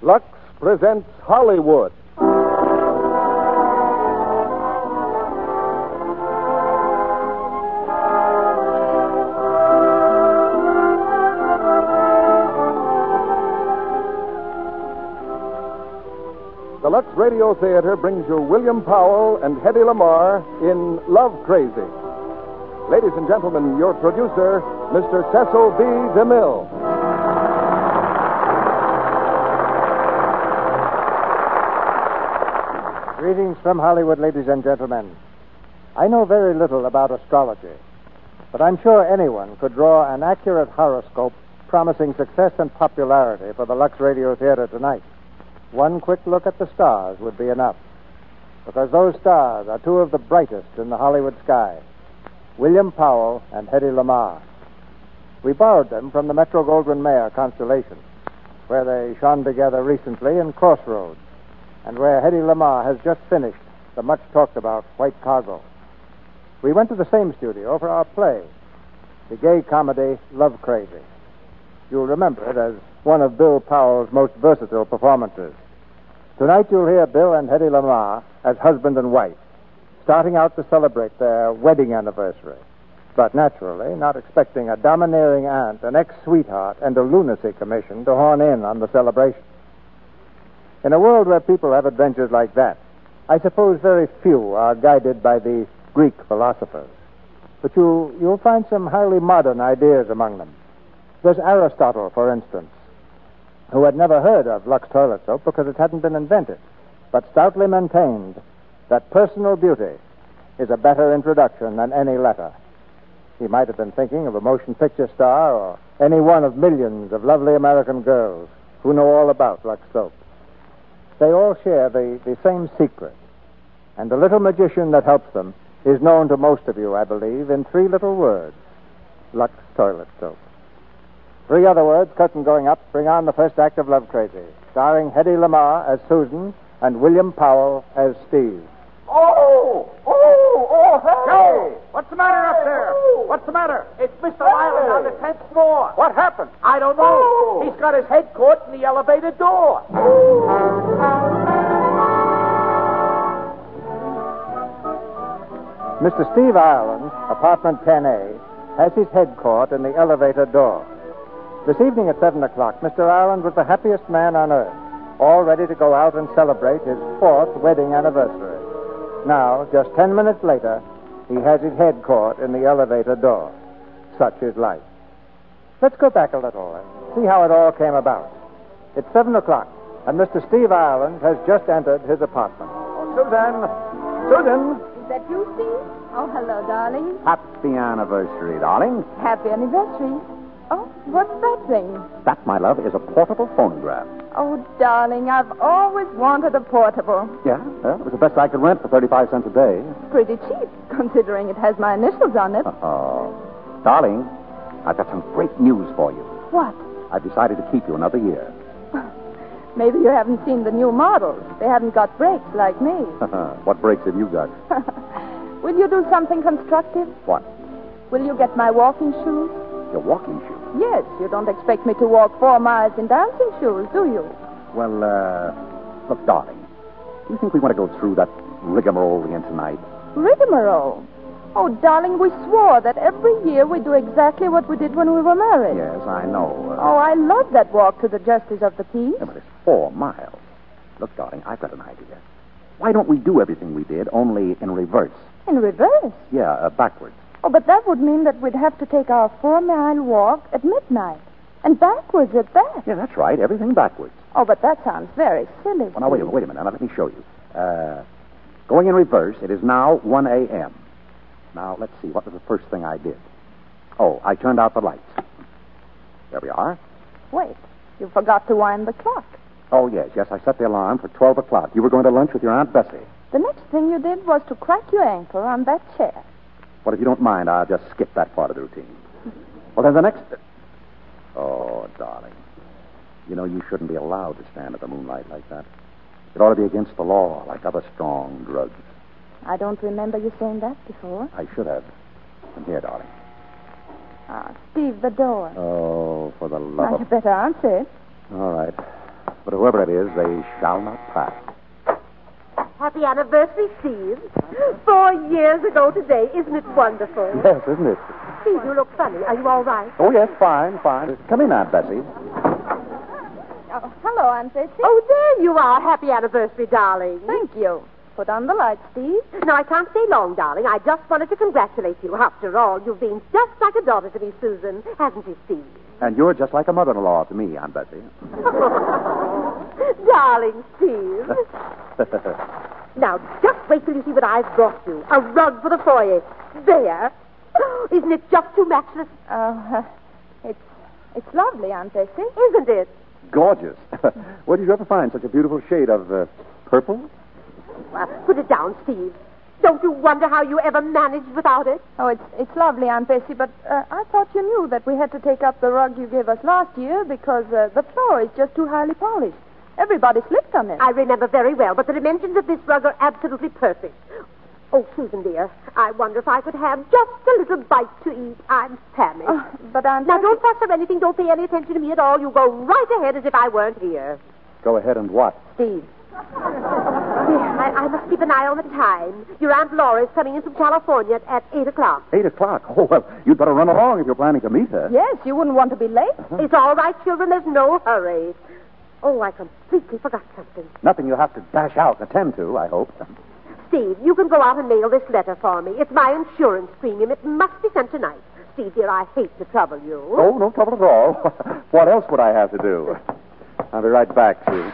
Lux presents Hollywood. The Lux Radio Theater brings you William Powell and Hedy Lamarr in Love Crazy. Ladies and gentlemen, your producer, Mr. Cecil B. DeMille. Greetings from Hollywood, ladies and gentlemen. I know very little about astrology, but I'm sure anyone could draw an accurate horoscope promising success and popularity for the Lux Radio Theater tonight. One quick look at the stars would be enough, because those stars are two of the brightest in the Hollywood sky, William Powell and Hedy Lamarr. We borrowed them from the Metro-Goldwyn-Mayer constellation, where they shone together recently in Crossroads, and where Hedy Lamarr has just finished the much-talked-about White Cargo. We went to the same studio for our play, the gay comedy Love Crazy. You'll remember it as one of Bill Powell's most versatile performances. Tonight you'll hear Bill and Hedy Lamarr as husband and wife, starting out to celebrate their wedding anniversary, but naturally not expecting a domineering aunt, an ex-sweetheart, and a lunacy commission to horn in on the celebration. In a world where people have adventures like that, I suppose very few are guided by the Greek philosophers. But you'll find some highly modern ideas among them. There's Aristotle, for instance, who had never heard of Lux toilet soap because it hadn't been invented, but stoutly maintained that personal beauty is a better introduction than any letter. He might have been thinking of a motion picture star or any one of millions of lovely American girls who know all about Lux soap. They all share the same secret, and the little magician that helps them is known to most of you, I believe, in three little words: Lux toilet soap. Three other words, curtain going up, bring on the first act of Love Crazy, starring Hedy Lamarr as Susan and William Powell as Steve. Hey! What's the matter up there? What's the matter? It's Mr. Ryland on the 10th floor. What happened? I don't know. He's got his head caught in the elevator door. Mr. Steve Ireland, apartment 10A, has his head caught in the elevator door. This evening at 7 o'clock, Mr. Ireland was the happiest man on earth, all ready to go out and celebrate his 4th wedding anniversary. Now, just 10 minutes later, he has his head caught in the elevator door. Such is life. Let's go back a little and see how it all came about. It's 7 o'clock, and Mr. Steve Ireland has just entered his apartment. Susan! Is that you, Steve? Oh, hello, darling. Happy anniversary, darling. Happy anniversary. Oh, what's that thing? That, my love, is a portable phonograph. Oh, darling, I've always wanted a portable. Yeah? Well, it was the best I could rent for 35 cents a day. Pretty cheap, considering it has my initials on it. Oh. Darling, I've got some great news for you. What? I've decided to keep you another year. Maybe you haven't seen the new models. They haven't got brakes like me. What brakes have you got? Will you do something constructive? What? Will you get my walking shoes? Your walking shoes? Yes, you don't expect me to walk 4 miles in dancing shoes, do you? Well, look, darling, do you think we want to go through that rigmarole again tonight? Rigmarole? Oh, darling, we swore that every year we'd do exactly what we did when we were married. Yes, I know. Oh, I love that walk to the Justice of the Peace. Yeah, but it's 4 miles. Look, darling, I've got an idea. Why don't we do everything we did, only in reverse? In reverse? Yeah, backwards. Oh, but that would mean that we'd have to take our 4-mile walk at midnight. And backwards at that. Yeah, that's right. Everything backwards. Oh, but that sounds very silly. Well, now, wait a minute. Now, let me show you. Going in reverse, it is now 1 a.m. Now, let's see. What was the first thing I did? Oh, I turned out the lights. There we are. Wait. You forgot to wind the clock. Oh, yes. I set the alarm for 12 o'clock. You were going to lunch with your Aunt Bessie. The next thing you did was to crack your ankle on that chair. Well, if you don't mind, I'll just skip that part of the routine. Well, then the next... Oh, darling. You know, you shouldn't be allowed to stand at the moonlight like that. It ought to be against the law, like other strong drugs. I don't remember you saying that before. I should have. Come here, darling. Steve, the door. Oh, for the love Now, of... you better answer it. All right. But whoever it is, they shall not pass. Happy anniversary, Steve. 4 years ago today. Isn't it wonderful? Yes, isn't it? Steve, you look funny. Are you all right? Oh, yes, fine. Come in, Aunt Bessie. Oh, hello, Aunt Bessie. Oh, there you are. Happy anniversary, darling. Thank you. Put on the lights, Steve. No, I can't stay long, darling. I just wanted to congratulate you. After all, you've been just like a daughter to me, Susan. Hasn't she, Steve? And you're just like a mother-in-law to me, Aunt Bessie. Darling Steve. Now, just wait till you see what I've brought you. A rug for the foyer. There. Isn't it just too matchless? It's lovely, Aunt Bessie. Isn't it? Gorgeous. Where did you ever find such a beautiful shade of purple? Put it down, Steve. Don't you wonder how you ever managed without it? Oh, it's lovely, Aunt Bessie, but I thought you knew that we had to take up the rug you gave us last year because the floor is just too highly polished. Everybody slipped on it. I remember very well, but the dimensions of this rug are absolutely perfect. Oh, Susan, dear, I wonder if I could have just a little bite to eat. I'm famished. But Aunt Now, Bessie... don't fuss or anything. Don't pay any attention to me at all. You go right ahead as if I weren't here. Go ahead and what? Steve. I must keep an eye on the time. Your Aunt Laura's coming in from California at 8 o'clock. 8 o'clock? Oh, well, you'd better run along if you're planning to meet her. Yes, you wouldn't want to be late. It's all right, children. There's no hurry. Oh, I completely forgot something. Nothing you have to dash out and attend to, I hope. Steve, you can go out and mail this letter for me. It's my insurance premium. It must be sent tonight. Steve, dear, I hate to trouble you. Oh, no trouble at all. What else would I have to do? I'll be right back, Sue.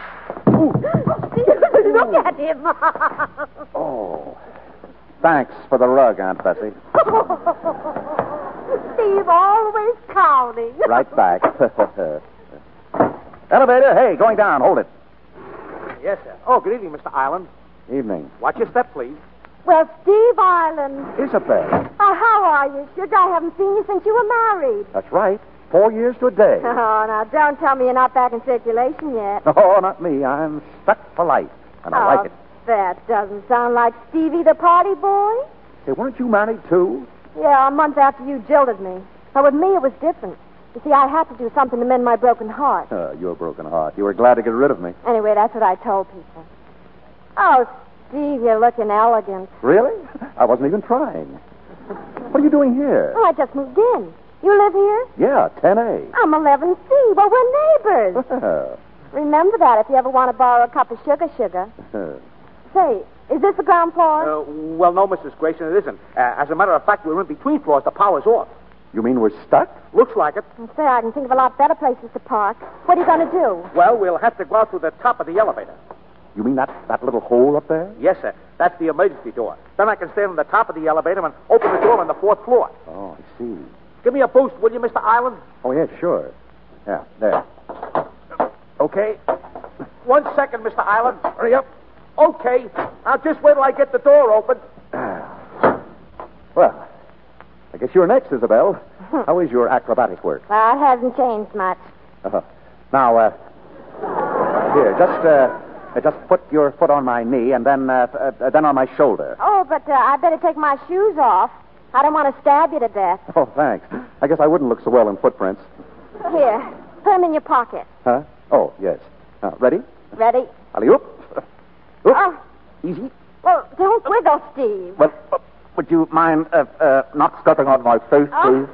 Look at him. Oh. Thanks for the rug, Aunt Bessie. Steve, always counting. Right back. Elevator, hey, going down. Hold it. Yes, sir. Oh, good evening, Mr. Island. Evening. Watch your step, please. Well, Steve Island. Isabel. How are you? Sugar, I haven't seen you since you were married. That's right. 4 years to a day. Oh, now, don't tell me you're not back in circulation yet. Oh, not me. I'm stuck for life, and I like it. That doesn't sound like Stevie the party boy. Hey, weren't you married, too? Yeah, a month after you jilted me. But with me, it was different. You see, I had to do something to mend my broken heart. Your broken heart. You were glad to get rid of me. Anyway, that's what I told people. Oh, Steve, you're looking elegant. Really? I wasn't even trying. What are you doing here? Oh, I just moved in. You live here? Yeah, 10A. I'm 11C. Well, we're neighbors. Remember that if you ever want to borrow a cup of sugar. Say, is this the ground floor? Well, no, Mrs. Grayson, it isn't. As a matter of fact, we're in between floors. The power's off. You mean we're stuck? Looks like it. Say, I can think of a lot better places to park. What are you going to do? Well, we'll have to go out through the top of the elevator. You mean that little hole up there? Yes, sir. That's the emergency door. Then I can stand on the top of the elevator and open the door on the 4th floor. Oh, I see. Give me a boost, will you, Mr. Island? Oh, yeah, sure. Yeah, there. Okay. 1 second, Mr. Island. Hurry up. Okay. Now just wait till I get the door open. Well, I guess you're next, Isabel. How is your acrobatic work? Well, it hasn't changed much. Now, here, just put your foot on my knee and then on my shoulder. Oh, but I better take my shoes off. I don't want to stab you to death. Oh, thanks. I guess I wouldn't look so well in footprints. Here, put them in your pocket. Huh? Oh, yes. Ready? Ready? Alley-oop. Oop. Oh. Easy. Well, don't wiggle, Steve. Well, would you mind not stepping on my face, please?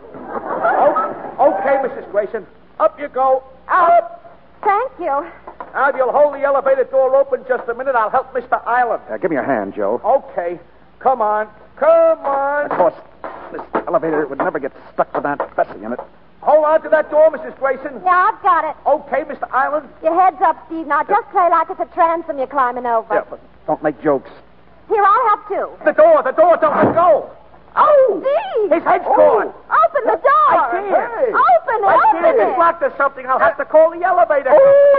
Okay, Mrs. Grayson. Up you go. Up. Thank you. Now, if you'll hold the elevator door open just a minute, I'll help Mr. Island. Give me your hand, Joe. Okay. Come on. Come on. Of course, this elevator would never get stuck with Aunt Bessie in it. Hold on to that door, Mrs. Grayson. Yeah, I've got it. Okay, Mr. Island. Your head's up, Steve. Now just play like it's a transom you're climbing over. Yeah, but don't make jokes. Here, I'll help too. The door, don't let go. Oh! Steve! His head's gone. Open the door! I can't. Open it! I can't. It's locked or something. I'll have to call the elevator.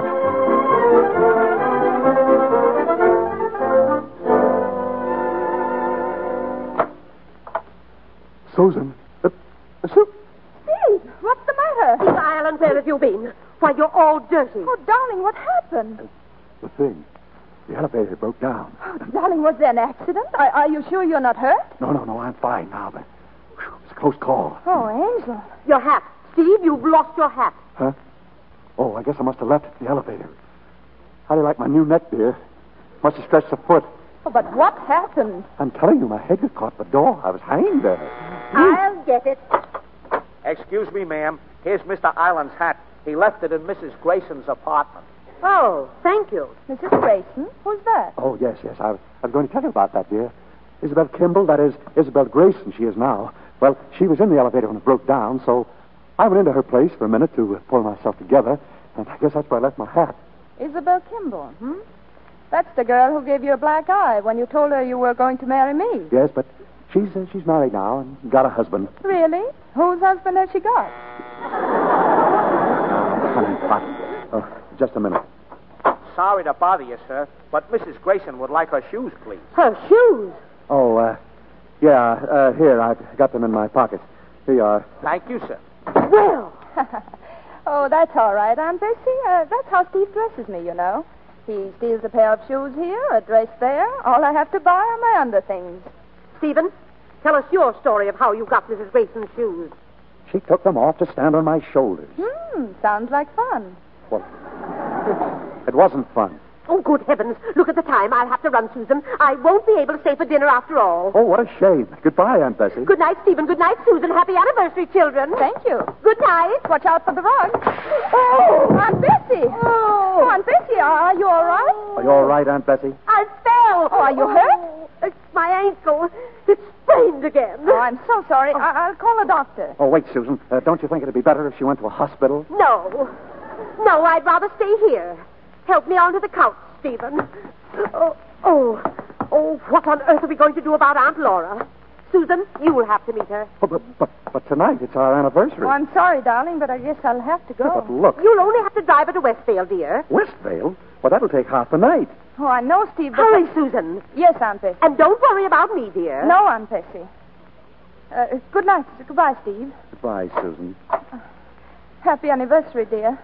Susan. Steve, what's the matter? Steve Island, where have you been? Why, you're all dirty. Oh, darling, what happened? The thing. The elevator broke down. Oh, darling, was there an accident? Are you sure you're not hurt? No, I'm fine now, but it's a close call. Oh, Angel. Your hat. Steve, you've lost your hat. Huh? Oh, I guess I must have left the elevator. How do you like my new neck, dear? Must have stretched a foot. Oh, but what happened? I'm telling you, my head got caught in the door. I was hanged there. I'll get it. Excuse me, ma'am. Here's Mr. Island's hat. He left it in Mrs. Grayson's apartment. Oh, thank you. Mrs. Grayson? Who's that? Oh, yes. I was going to tell you about that, dear. Isabel Kimball, that is, Isabel Grayson, she is now. Well, she was in the elevator when it broke down, so I went into her place for a minute to pull myself together, and I guess that's where I left my hat. Isabel Kimball, That's the girl who gave you a black eye when you told her you were going to marry me. Yes, but she's married now and got a husband. Really? Whose husband has she got? Honey pot. Oh, just a minute. Sorry to bother you, sir, but Mrs. Grayson would like her shoes, please. Her shoes? Oh, here, I've got them in my pocket. Here you are. Thank you, sir. Well. Oh, that's all right, Aunt Bessie. That's how Steve dresses me, you know. He steals a pair of shoes here, a dress there. All I have to buy are my underthings. Stephen, tell us your story of how you got Mrs. Grayson's shoes. She took them off to stand on my shoulders. Sounds like fun. Well, it wasn't fun. Oh, good heavens. Look at the time. I'll have to run, Susan. I won't be able to stay for dinner after all. Oh, what a shame. Goodbye, Aunt Bessie. Good night, Stephen. Good night, Susan. Happy anniversary, children. Thank you. Good night. Watch out for the rug. Oh, Aunt Bessie. Oh, Aunt Bessie, are you all right? Are you all right, Aunt Bessie? I fell. Oh, are you hurt? It's my ankle. It's sprained again. Oh, I'm so sorry. I'll call a doctor. Oh, wait, Susan. Don't you think it'd be better if she went to a hospital? No, I'd rather stay here. Help me onto the couch, Stephen. Oh, what on earth are we going to do about Aunt Laura? Susan, you will have to meet her. Oh, but tonight it's our anniversary. Oh, I'm sorry, darling, but I guess I'll have to go. But look. You'll only have to drive her to Westvale, dear. Westvale? Well, that'll take half the night. Oh, I know, Steve, but... Hurry, Susan. Yes, Aunt Bessie. And don't worry about me, dear. No, Aunt Bessie. Good night. Goodbye, Steve. Goodbye, Susan. Happy anniversary, dear.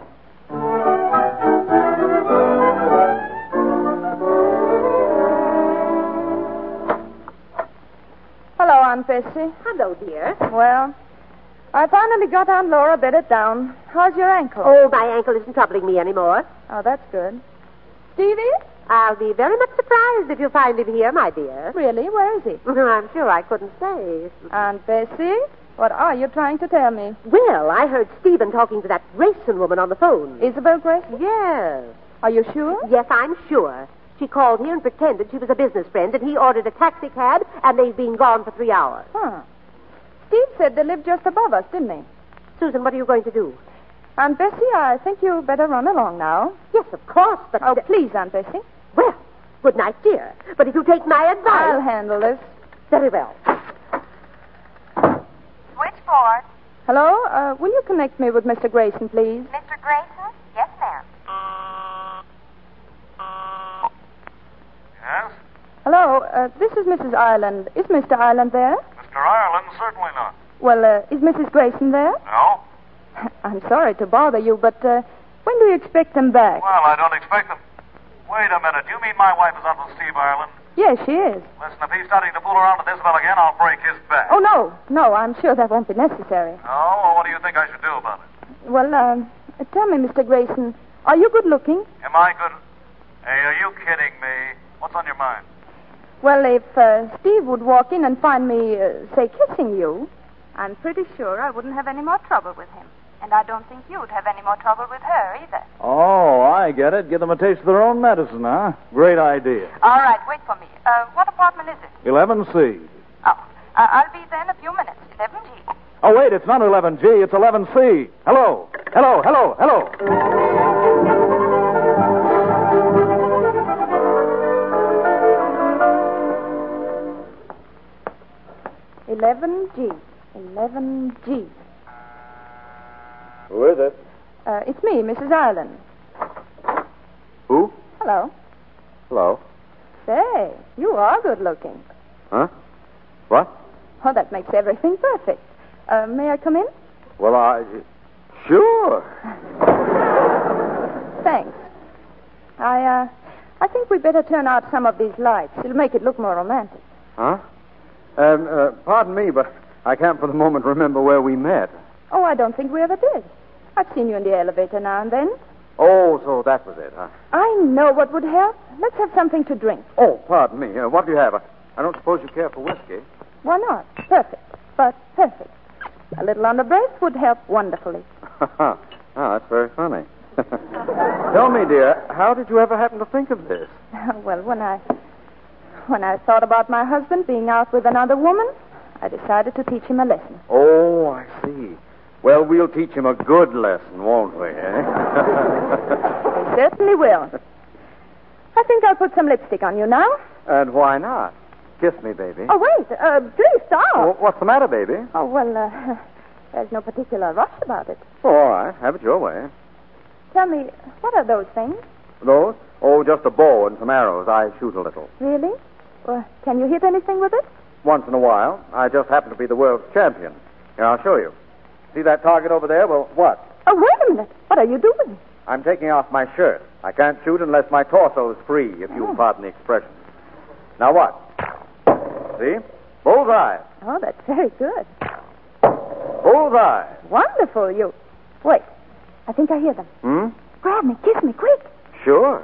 Hello, Aunt Bessie. Hello, dear. Well, I finally got Aunt Laura bedded down. How's your ankle? Oh, my ankle isn't troubling me anymore. Oh, that's good. Stevie? I'll be very much surprised if you find him here, my dear. Really? Where is he? I'm sure I couldn't say. Aunt Bessie, what are you trying to tell me? Well, I heard Stephen talking to that Grayson woman on the phone. Isabel Grayson? Yes. Are you sure? Yes, I'm sure. She called here and pretended she was a business friend, and he ordered a taxi cab, and they've been gone for 3 hours. Huh. Steve said they lived just above us, didn't he? Susan, what are you going to do? Aunt Bessie, I think you better run along now. Yes, of course, but... Oh, please, Aunt Bessie. Well, good night, dear. But if you take my advice... I'll handle this. Very well. Switchboard. Hello? Will you connect me with Mr. Grayson, please? Mr. Grayson? Yes, ma'am. Yes? Hello, this is Mrs. Ireland. Is Mr. Ireland there? Mr. Ireland? Certainly not. Well, is Mrs. Grayson there? No? I'm sorry to bother you, but when do you expect them back? Well, I don't expect them. Wait a minute. You mean my wife is Uncle Steve Ireland? Yes, she is. Listen, if he's starting to fool around with Isabel again, I'll break his back. Oh, no, I'm sure that won't be necessary. Oh, well, what do you think I should do about it? Well, tell me, Mr. Grayson, are you good looking? Am I good? Hey, are you kidding me? What's on your mind? Well, if Steve would walk in and find me, say, kissing you, I'm pretty sure I wouldn't have any more trouble with him. And I don't think you'd have any more trouble with her either. Oh, I get it. Give them a taste of their own medicine, huh? Great idea. All right, wait for me. What apartment is it? 11C. Oh, I'll be there in a few minutes. 11G. Oh, wait, it's not 11G, it's 11C. Hello. 11G. 11G. Who is it? It's me, Mrs. Ireland. Who? Hello. Hello. Say, you are good looking. Huh? What? Oh, that makes everything perfect. May I come in? Well, Sure. Thanks. I think we'd better turn out some of these lights. It'll make it look more romantic. Huh? Pardon me, but I can't for the moment remember where we met. Oh, I don't think we ever did. I've seen you in the elevator now and then. Oh, so that was it, huh? I know what would help. Let's have something to drink. Oh, pardon me. What do you have? I don't suppose you care for whiskey. Why not? Perfect. But perfect. A little on the breath would help wonderfully. Oh, that's very funny. Tell me, dear, how did you ever happen to think of this? Well, when I thought about my husband being out with another woman, I decided to teach him a lesson. Oh, I see. Well, we'll teach him a good lesson, won't we, eh? We certainly will. I think I'll put some lipstick on you now. And why not? Kiss me, baby. Oh, wait. Please stop. What's the matter, baby? Oh, well, there's no particular rush about it. Oh, all right. Have it your way. Tell me, what are those things? Those? Oh, just a bow and some arrows. I shoot a little. Really? Well, can you hit anything with it? Once in a while. I just happen to be the world's champion. Here, I'll show you. See that target over there? Well, what? Oh, wait a minute. What are you doing? I'm taking off my shirt. I can't shoot unless my torso is free, if you'll pardon the expression. Now what? See? Bullseye. Oh, that's very good. Bullseye. Wonderful. You. Wait. I think I hear them. Hmm? Grab me. Kiss me. Quick. Sure.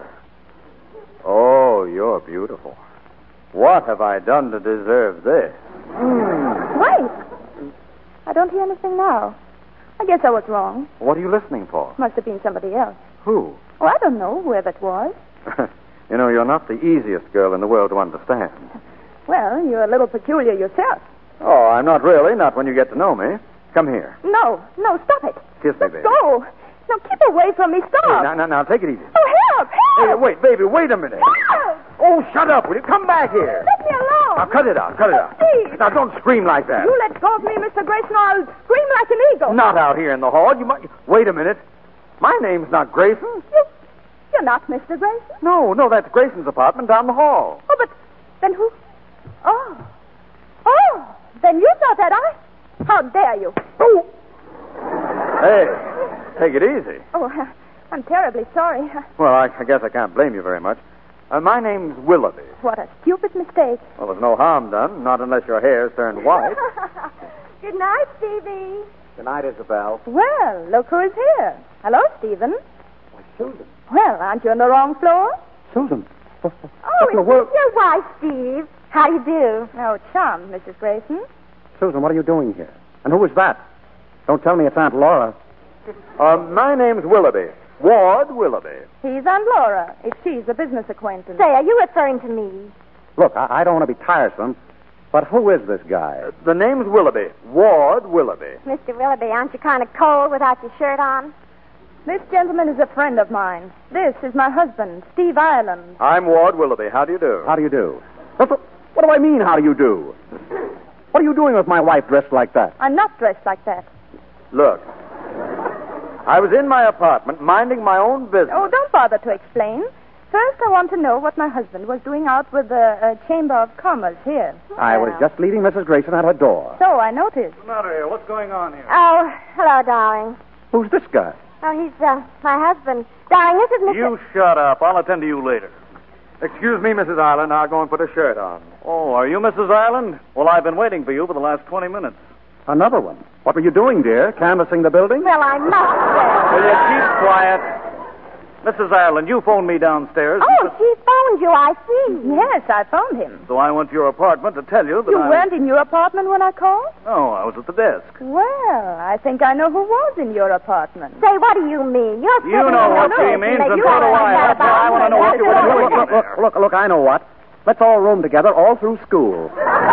Oh, you're beautiful. What have I done to deserve this? Wait. I don't hear anything now. I guess I was wrong. What are you listening for? Must have been somebody else. Who? Oh, I don't know whoever it was. You know, you're not the easiest girl in the world to understand. Well, you're a little peculiar yourself. Oh, I'm not really. Not when you get to know me. Come here. No, stop it. Kiss me, baby. Go. No, keep away from me. Stop. Hey, now, take it easy. Oh, help. Hey, wait, baby, wait a minute. Help. Oh, shut up, will you? Come back here. Let me alone. Now, cut it out. Please. Now, don't scream like that. You let go of me, Mr. Grayson, or I'll scream like an eagle. Not out here in the hall. You might... Wait a minute. My name's not Grayson. You're not Mr. Grayson? No, that's Grayson's apartment down the hall. Oh, but then who? Oh, then you thought that How dare you? Oh. Hey, take it easy. Oh, I'm terribly sorry. Well, I guess I can't blame you very much. My name's Willoughby. What a stupid mistake. Well, there's no harm done, not unless your hair's turned white. Good night, Stevie. Good night, Isabel. Well, look who is here. Hello, Stephen. Why, Susan. Well, aren't you on the wrong floor? Susan. Oh, it's your wife, Steve. How do you do? Oh, charmed, Mrs. Grayson. Susan, what are you doing here? And who is that? Don't tell me it's Aunt Laura. My name's Willoughby. Ward Willoughby. He's Aunt Laura. If she's a business acquaintance. Say, are you referring to me? Look, I don't want to be tiresome, but who is this guy? The name's Willoughby. Ward Willoughby. Mr. Willoughby, aren't you kind of cold without your shirt on? This gentleman is a friend of mine. This is my husband, Steve Ireland. I'm Ward Willoughby. How do you do? How do you do? What do I mean, how do you do? What are you doing with my wife dressed like that? I'm not dressed like that. Look, I was in my apartment minding my own business. Oh, don't bother to explain. First, I want to know what my husband was doing out with the Chamber of Commerce here. I was just leaving Mrs. Grayson at her door. So I noticed. What's the matter here? What's going on here? Oh, hello, darling. Who's this guy? Oh, he's my husband. Darling, this is Mr. You shut up. I'll attend to you later. Excuse me, Mrs. Ireland. I'll go and put a shirt on. Oh, are you Mrs. Ireland? Well, I've been waiting for you for the last 20 minutes. Another one. What were you doing, dear? Canvassing the building? Well, I must. Will you keep quiet? Mrs. Ireland, you phoned me downstairs. Oh, she phoned you, I see. Yes, I phoned him. So I went to your apartment to tell you that You weren't in your apartment when I called? No, I was at the desk. Well, I think I know who was in your apartment. Say, what do you mean? You're You know what she means, and so do I. That's why I want to know what you were doing in there. Look, I know what. Let's all room together all through school.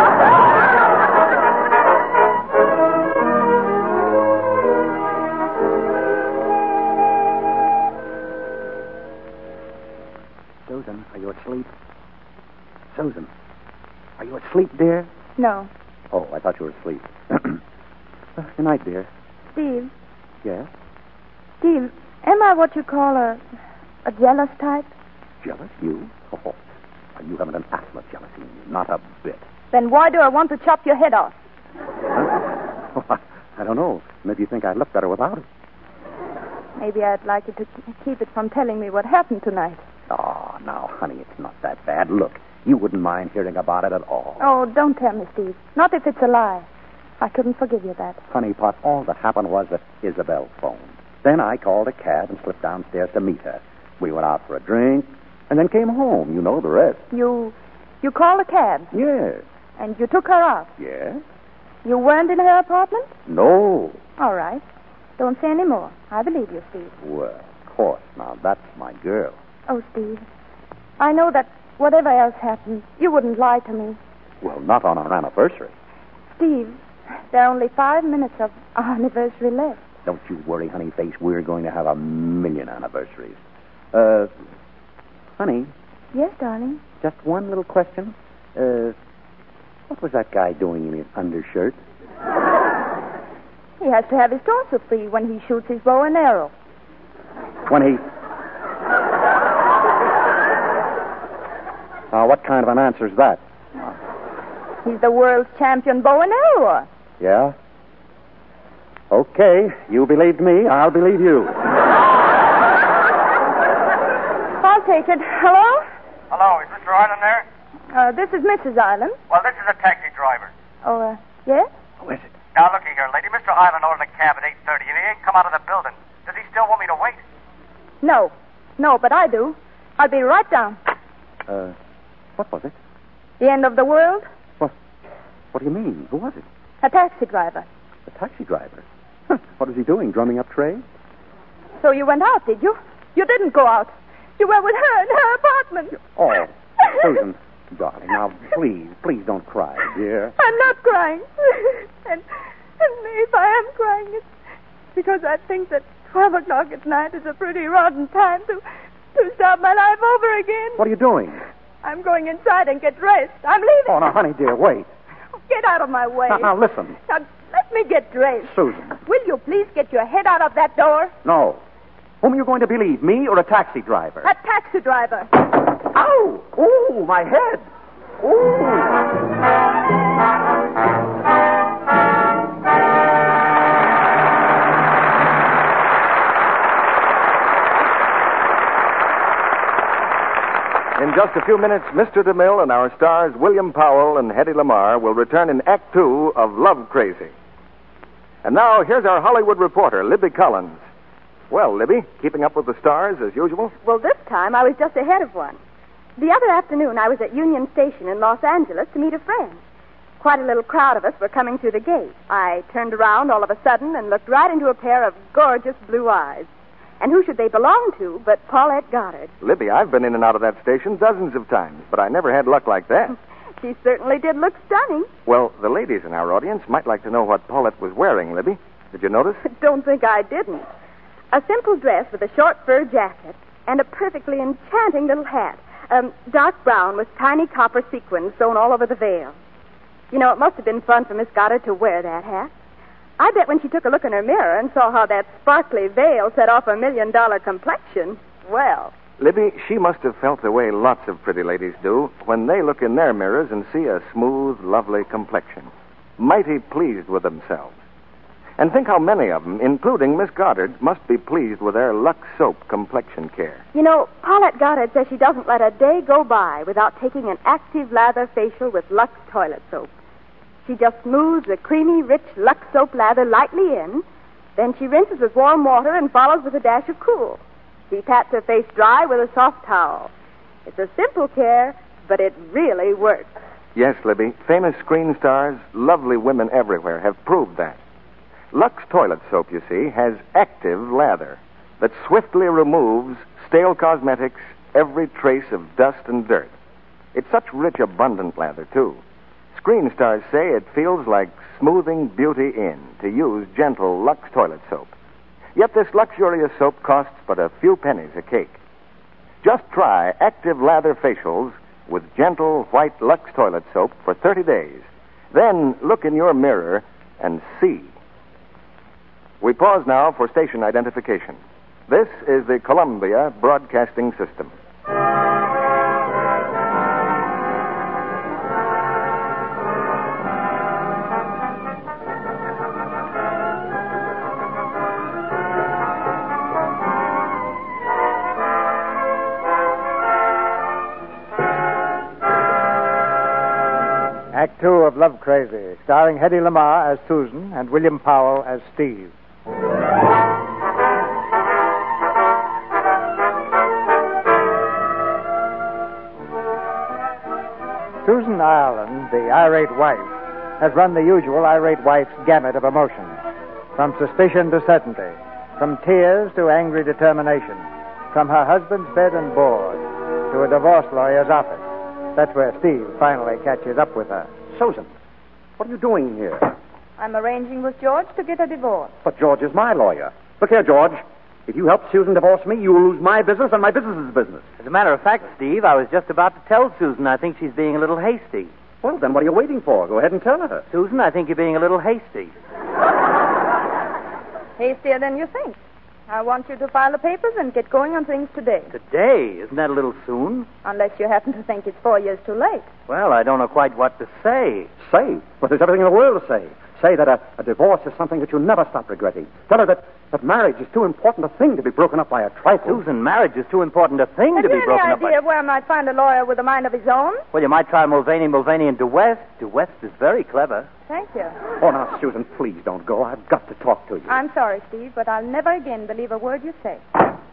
Susan, are you asleep? Susan, are you asleep, dear? No. Oh, I thought you were asleep. Good night, dear. Steve. Yes? Steve, am I what you call a jealous type? Jealous? You? Oh, you haven't an atom of jealousy in you. Not a bit. Then why do I want to chop your head off? Huh? I don't know. Maybe you think I'd look better without it. Maybe I'd like you to keep it from telling me what happened tonight. Oh, now, honey, it's not that bad. Look, you wouldn't mind hearing about it at all. Oh, don't tell me, Steve. Not if it's a lie. I couldn't forgive you that. Honey pot, all that happened was that Isabel phoned. Then I called a cab and slipped downstairs to meet her. We went out for a drink and then came home. You know the rest. You called a cab? Yes. And you took her out? Yes. You weren't in her apartment? No. All right. Don't say any more. I believe you, Steve. Well, of course. Now, that's my girl. Oh, Steve, I know that whatever else happened, you wouldn't lie to me. Well, not on our anniversary. Steve, there are only 5 minutes of our anniversary left. Don't you worry, honey face. We're going to have 1,000,000 anniversaries. Honey, Yes, darling? just one little question. What was that guy doing in his undershirt? He has to have his torso free when he shoots his bow and arrow. When he... Now, what kind of an answer is that? He's the world's champion bow and arrower. Yeah? Okay, you believed me, I'll believe you. I'll take it. Hello? Hello, is Mr. Ireland there? This is Mrs. Island. Well, this is a taxi driver. Oh, yes? Who is it? Now, looky here, lady. Mr. Ireland ordered a cab at 8:30, and he ain't come out of the building. Does he still want me to wait? No. No, but I do. I'll be right down. What was it? The end of the world? What do you mean? Who was it? A taxi driver. The taxi driver. What was he doing? Drumming up trade? So you went out, did you? You didn't go out. You went with her in her apartment. Oh, Susan, darling, now please don't cry, dear. I'm not crying. and if I am crying, it's because I think that 12 o'clock at night is a pretty rotten time to start my life over again. What are you doing? I'm going inside and get dressed. I'm leaving. Oh, now, honey, dear, wait. Get out of my way. Now, listen. Now, let me get dressed. Susan. Will you please get your head out of that door? No. Whom are you going to believe, me or a taxi driver? A taxi driver. Ow! Oh, my head. In just a few minutes, Mr. DeMille and our stars William Powell and Hedy Lamarr will return in Act Two of Love Crazy. And now, here's our Hollywood reporter, Libby Collins. Well, Libby, keeping up with the stars as usual? Well, this time I was just ahead of one. The other afternoon, I was at Union Station in Los Angeles to meet a friend. Quite a little crowd of us were coming through the gate. I turned around all of a sudden and looked right into a pair of gorgeous blue eyes. And who should they belong to but Paulette Goddard? Libby, I've been in and out of that station dozens of times, but I never had luck like that. She certainly did look stunning. Well, the ladies in our audience might like to know what Paulette was wearing, Libby. Did you notice? Don't think I didn't. A simple dress with a short fur jacket and a perfectly enchanting little hat. Dark brown with tiny copper sequins sewn all over the veil. You know, it must have been fun for Miss Goddard to wear that hat. I bet when she took a look in her mirror and saw how that sparkly veil set off a $1 million complexion, well... Libby, she must have felt the way lots of pretty ladies do when they look in their mirrors and see a smooth, lovely complexion. Mighty pleased with themselves. And think how many of them, including Miss Goddard, must be pleased with their Lux Soap complexion care. You know, Paulette Goddard says she doesn't let a day go by without taking an active lather facial with Lux toilet soap. She just smooths the creamy, rich Lux soap lather lightly in. Then she rinses with warm water and follows with a dash of cool. She pats her face dry with a soft towel. It's a simple care, but it really works. Yes, Libby. Famous screen stars, lovely women everywhere have proved that. Lux toilet soap, you see, has active lather that swiftly removes stale cosmetics, every trace of dust and dirt. It's such rich, abundant lather, too. Screen stars say it feels like smoothing beauty in to use gentle Lux toilet soap. Yet this luxurious soap costs but a few pennies a cake. Just try active lather facials with gentle white Lux toilet soap for 30 days. Then look in your mirror and see. We pause now for station identification. This is the Columbia Broadcasting System. Act Two of Love Crazy, starring Hedy Lamarr as Susan and William Powell as Steve. Susan Ireland, the irate wife, has run the usual irate wife's gamut of emotions. From suspicion to certainty. From tears to angry determination. From her husband's bed and board to a divorce lawyer's office. That's where Steve finally catches up with her. Susan, what are you doing here? I'm arranging with George to get a divorce. But George is my lawyer. Look here, George. If you help Susan divorce me, you will lose my business and my business's business. As a matter of fact, Steve, I was just about to tell Susan I think she's being a little hasty. Well, then what are you waiting for? Go ahead and tell her. Susan, I think you're being a little hasty. Hastier than you think. I want you to file the papers and get going on things today. Today? Isn't that a little soon? Unless you happen to think it's 4 years too late. Well, I don't know quite what to say. Say? Well, there's everything in the world to say. Say that a divorce is something that you'll never stop regretting. Tell her that marriage is too important a thing to be broken up by a trifle. Susan, marriage is too important a thing to be broken up by... Have you any idea where I might find a lawyer with a mind of his own? Well, you might try Mulvaney and DeWest. DeWest is very clever. Thank you. Oh, now, Susan, please don't go. I've got to talk to you. I'm sorry, Steve, but I'll never again believe a word you say.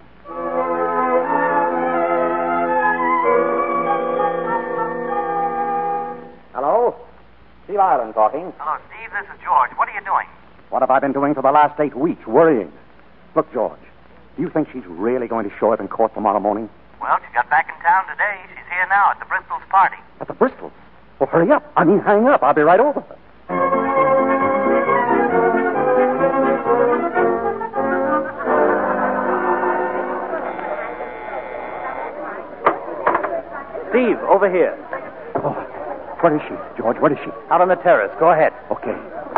Hello? Steve Ireland talking. Hello, Steve. This is George. What are you doing? What have I been doing for the last 8 weeks? Worrying. Look, George, do you think she's really going to show up in court tomorrow morning? Well, she got back in town today. She's here now at the Bristol's party. At the Bristol's? Well, hurry up. I mean, hang up. I'll be right over. Steve, over here. Oh, where is she, George? Where is she? Out on the terrace. Go ahead. Okay.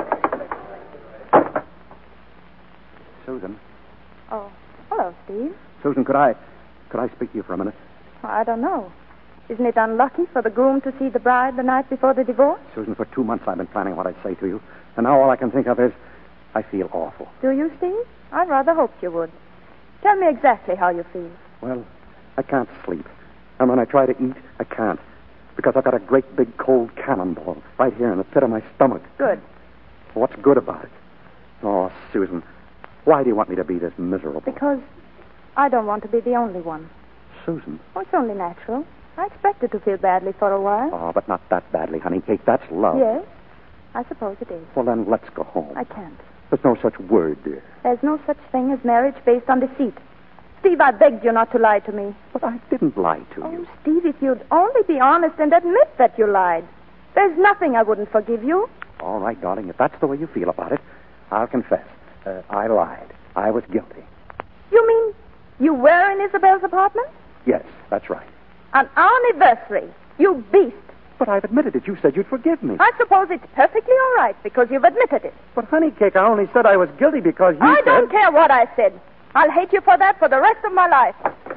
Susan. Oh, hello, Steve. Susan, could I speak to you for a minute? I don't know. Isn't it unlucky for the groom to see the bride the night before the divorce? Susan, for 2 months I've been planning what I'd say to you. And now all I can think of is I feel awful. Do you, Steve? I rather hoped you would. Tell me exactly how you feel. Well, I can't sleep. And when I try to eat, I can't. Because I've got a great big cold cannonball right here in the pit of my stomach. Good. What's good about it? Oh, Susan, why do you want me to be this miserable? Because I don't want to be the only one. Susan. Oh, it's only natural. I expected to feel badly for a while. Oh, but not that badly, honey. Kate, that's love. Yes, I suppose it is. Well, then let's go home. I can't. There's no such word, dear. There's no such thing as marriage based on deceit. Steve, I begged you not to lie to me. But I didn't lie to you. Oh, Steve, if you'd only be honest and admit that you lied. There's nothing I wouldn't forgive you. All right, darling, if that's the way you feel about it, I'll confess. I lied. I was guilty. You mean you were in Isabel's apartment? Yes, that's right. On our anniversary, you beast. But I've admitted it. You said you'd forgive me. I suppose it's perfectly all right because you've admitted it. But, honey cake, I only said I was guilty because you I don't care what I said. I'll hate you for that for the rest of my life.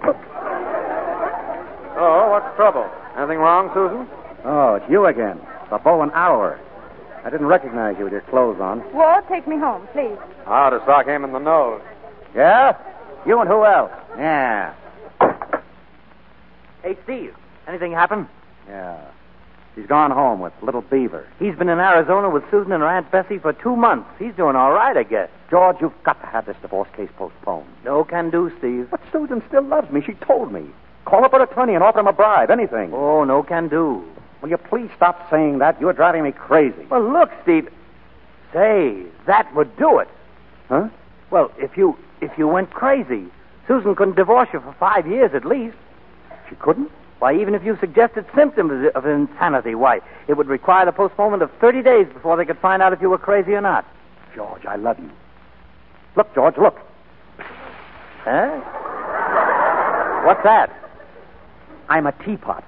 Oh, what's trouble? Anything wrong, Susan? Oh, it's you again. The bow and arrower. I didn't recognize you with your clothes on. Ward, take me home, please. I ought to sock him in the nose. Yeah? You and who else? Yeah. Hey, Steve, anything happen? Yeah. She's gone home with little Beaver. He's been in Arizona with Susan and her Aunt Bessie for 2 months. He's doing all right, I guess. George, you've got to have this divorce case postponed. No can do, Steve. But Susan still loves me. She told me. Call up her attorney and offer him a bribe, anything. Oh, no can do. Will you please stop saying that? You're driving me crazy. Well, look, Steve. Say, that would do it. Huh? Well, if you went crazy, Susan couldn't divorce you for 5 years at least. She couldn't? Why, even if you suggested symptoms of insanity, why, it would require the postponement of 30 days before they could find out if you were crazy or not. George, I love you. Look, George, look. Huh? What's that? I'm a teapot.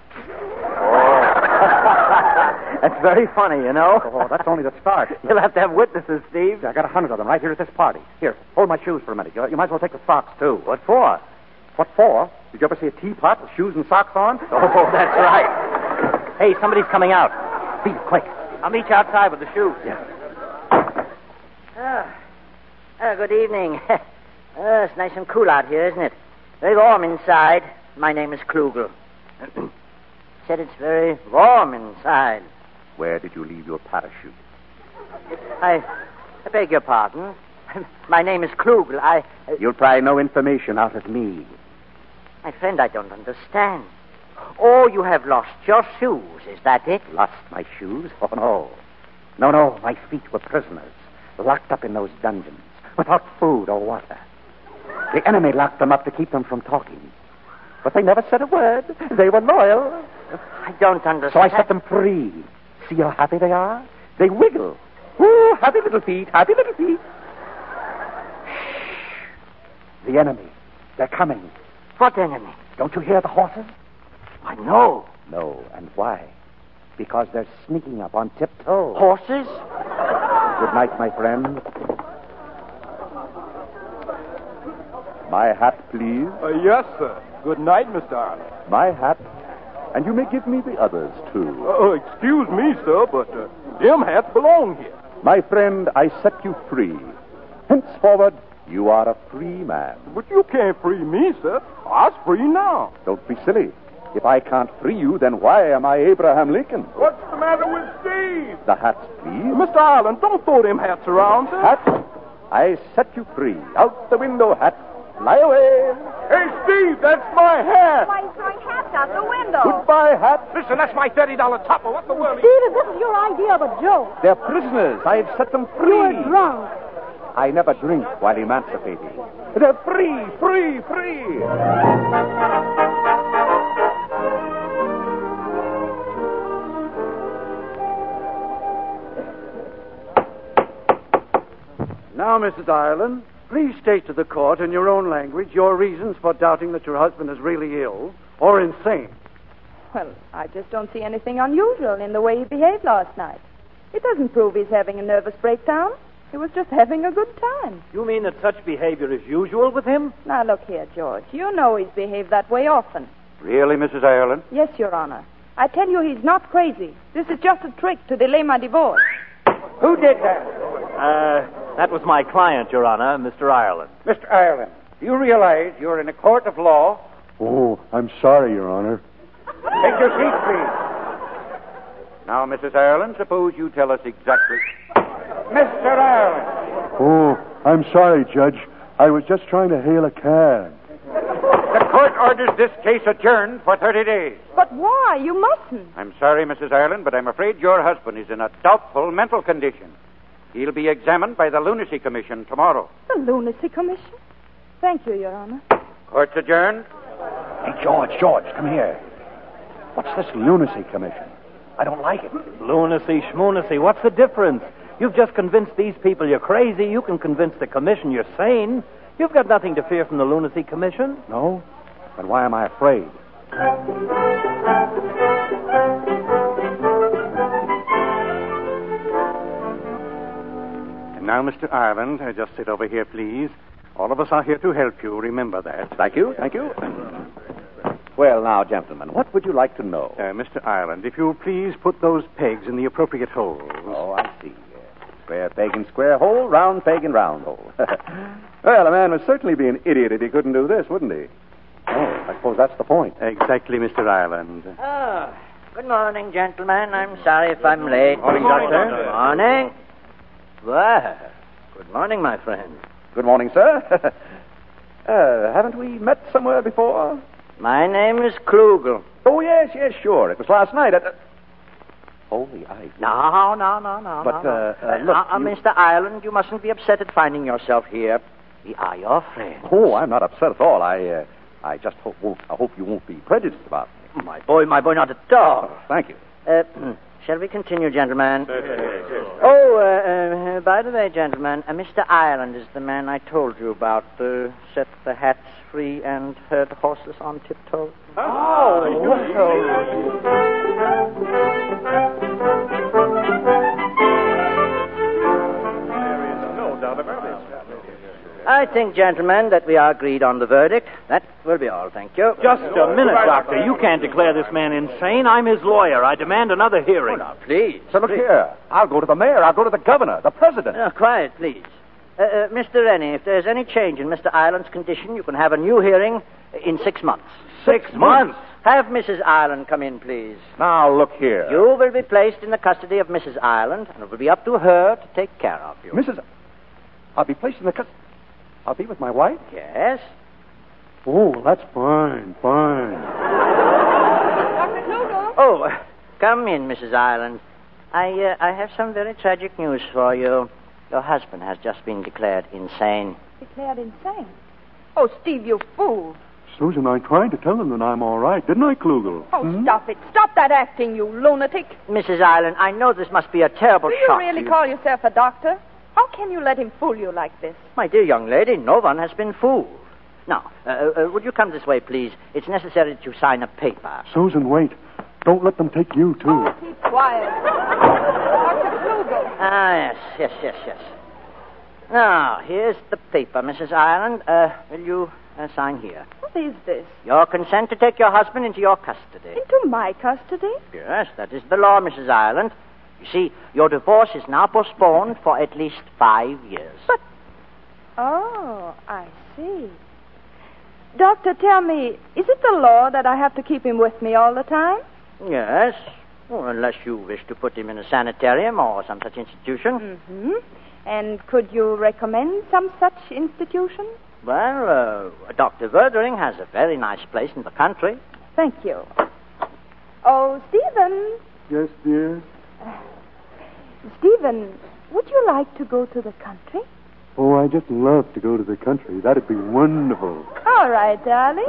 That's very funny, you know. Oh, that's only the start. You'll have to have witnesses, Steve. I got 100 of them right here at this party. Here, hold my shoes for a minute. You might as well take the socks, too. What for? What for? Did you ever see a teapot with shoes and socks on? Oh, that's right. Hey, somebody's coming out. Be quick. I'll meet you outside with the shoes. Yeah. Good evening. It's nice and cool out here, isn't it? Very warm inside. My name is Klugel. Said it's very warm inside. Where did you leave your parachute? I beg your pardon. My name is Klugel. You'll pry no information out of me. My friend, I don't understand. Oh, you have lost your shoes. Is that it? Lost my shoes? Oh, no. No. My feet were prisoners, locked up in those dungeons, without food or water. The enemy locked them up to keep them from talking. But they never said a word. They were loyal. I don't understand. So I set them free. See how happy they are? They wiggle. Ooh, happy little feet, happy little feet. Shh. The enemy. They're coming. What enemy? Don't you hear the horses? I know. No, and why? Because they're sneaking up on tiptoe. Horses? Good night, my friend. My hat, please. Yes, sir. Good night, Mr. Arnold. My hat. And you may give me the others, too. Excuse me, sir, but them hats belong here. My friend, I set you free. Henceforward, you are a free man. But you can't free me, sir. I'm free now. Don't be silly. If I can't free you, then why am I Abraham Lincoln? What's the matter with Steve? The hats, please. Mr. Ireland, don't throw them hats around, sir. Hats? I set you free. Out the window, hat. Fly away. Hey, Steve, that's my hat. Why, he's throwing hats out the window. Goodbye, hat. Listen, that's my $30 topper. What the world? Stephen, this is your idea of a joke. They're prisoners. I've set them free. You're drunk. I never drink while emancipating. They're free, free, free. Now, Mrs. Ireland, please state to the court in your own language your reasons for doubting that your husband is really ill or insane. Well, I just don't see anything unusual in the way he behaved last night. It doesn't prove he's having a nervous breakdown. He was just having a good time. You mean that such behavior is usual with him? Now, look here, George. You know he's behaved that way often. Really, Mrs. Ireland? Yes, Your Honor. I tell you, he's not crazy. This is just a trick to delay my divorce. Who did that? That was my client, Your Honor, Mr. Ireland. Mr. Ireland, do you realize you're in a court of law? Oh, I'm sorry, Your Honor. Take your seat, please. Now, Mrs. Ireland, suppose you tell us exactly... Mr. Ireland! Oh, I'm sorry, Judge. I was just trying to hail a cab. The court orders this case adjourned for 30 days. But why? You mustn't. I'm sorry, Mrs. Ireland, but I'm afraid your husband is in a doubtful mental condition. He'll be examined by the Lunacy Commission tomorrow. The Lunacy Commission? Thank you, Your Honor. Court's adjourned. Hey, George, come here. What's this lunacy commission? I don't like it. Lunacy, schmoonacy, what's the difference? You've just convinced these people you're crazy. You can convince the commission you're sane. You've got nothing to fear from the Lunacy Commission. No? Then why am I afraid? And now, Mr. Ireland, just sit over here, please. All of us are here to help you. Remember that. Thank you. Well, now, gentlemen, what would you like to know? Mr. Ireland, if you'll please put those pegs in the appropriate holes. Oh, I see. Square peg in square hole, round peg in round hole. Well, a man would certainly be an idiot if he couldn't do this, wouldn't he? Oh, I suppose that's the point. Exactly, Mr. Ireland. Oh, good morning, gentlemen. I'm sorry if I'm late. Morning, Doctor. Good morning. Well, good morning, my friend. Good morning, sir. Haven't we met somewhere before? My name is Klugel. Oh, yes, sure. It was last night at... Holy ice. No. But, look, Mr. Ireland, you mustn't be upset at finding yourself here. We are your friends. Oh, I'm not upset at all. I just hope you won't be prejudiced about me. My boy, not at all. Thank you. Shall we continue, gentlemen? Yes. Oh, by the way, gentlemen, Mr. Ireland is the man I told you about. Set the hats free and herd horses on tiptoe. I think, gentlemen, that we are agreed on the verdict. That will be all, thank you. Just a minute, Doctor. You can't declare this man insane. I'm his lawyer. I demand another hearing. Oh, now, please. So look here. I'll go to the mayor. I'll go to the governor, the president. Quiet, please. Mr. Rennie, if there's any change in Mr. Ireland's condition, you can have a new hearing in 6 months. 6 months? Have Mrs. Ireland come in, please. Now, look here. You will be placed in the custody of Mrs. Ireland, and it will be up to her to take care of you. I'll be placed in the custody... I'll be with my wife? Yes. Oh, that's fine. Oh, come in, Mrs. Ireland. I have some very tragic news for you. Your husband has just been declared insane. Declared insane? Oh, Steve, you fool. Susan, I tried to tell them that I'm all right, didn't I, Klugel? Oh, stop it. Stop that acting, you lunatic. Mrs. Ireland, I know this must be a terrible Do you shock. really call yourself a doctor? How can you let him fool you like this? My dear young lady, no one has been fooled. Now, would you come this way, please? It's necessary that you sign a paper. Susan, wait. Don't let them take you, too. Oh, keep quiet. Dr. Klugel. Ah, yes. Now, here's the paper, Mrs. Ireland. Will you sign here? What is this? Your consent to take your husband into your custody. Into my custody? Yes, that is the law, Mrs. Ireland. You see, your divorce is now postponed for at least 5 years. But... Oh, I see. Doctor, tell me, is it the law that I have to keep him with me all the time? Yes. Well, unless you wish to put him in a sanitarium or some such institution. Mm-hmm. And could you recommend some such institution? Well, Dr. Werdering has a very nice place in the country. Thank you. Oh, Stephen. Yes, dear? Stephen, would you like to go to the country? Oh, I just love to go to the country. That'd be wonderful. All right, darling.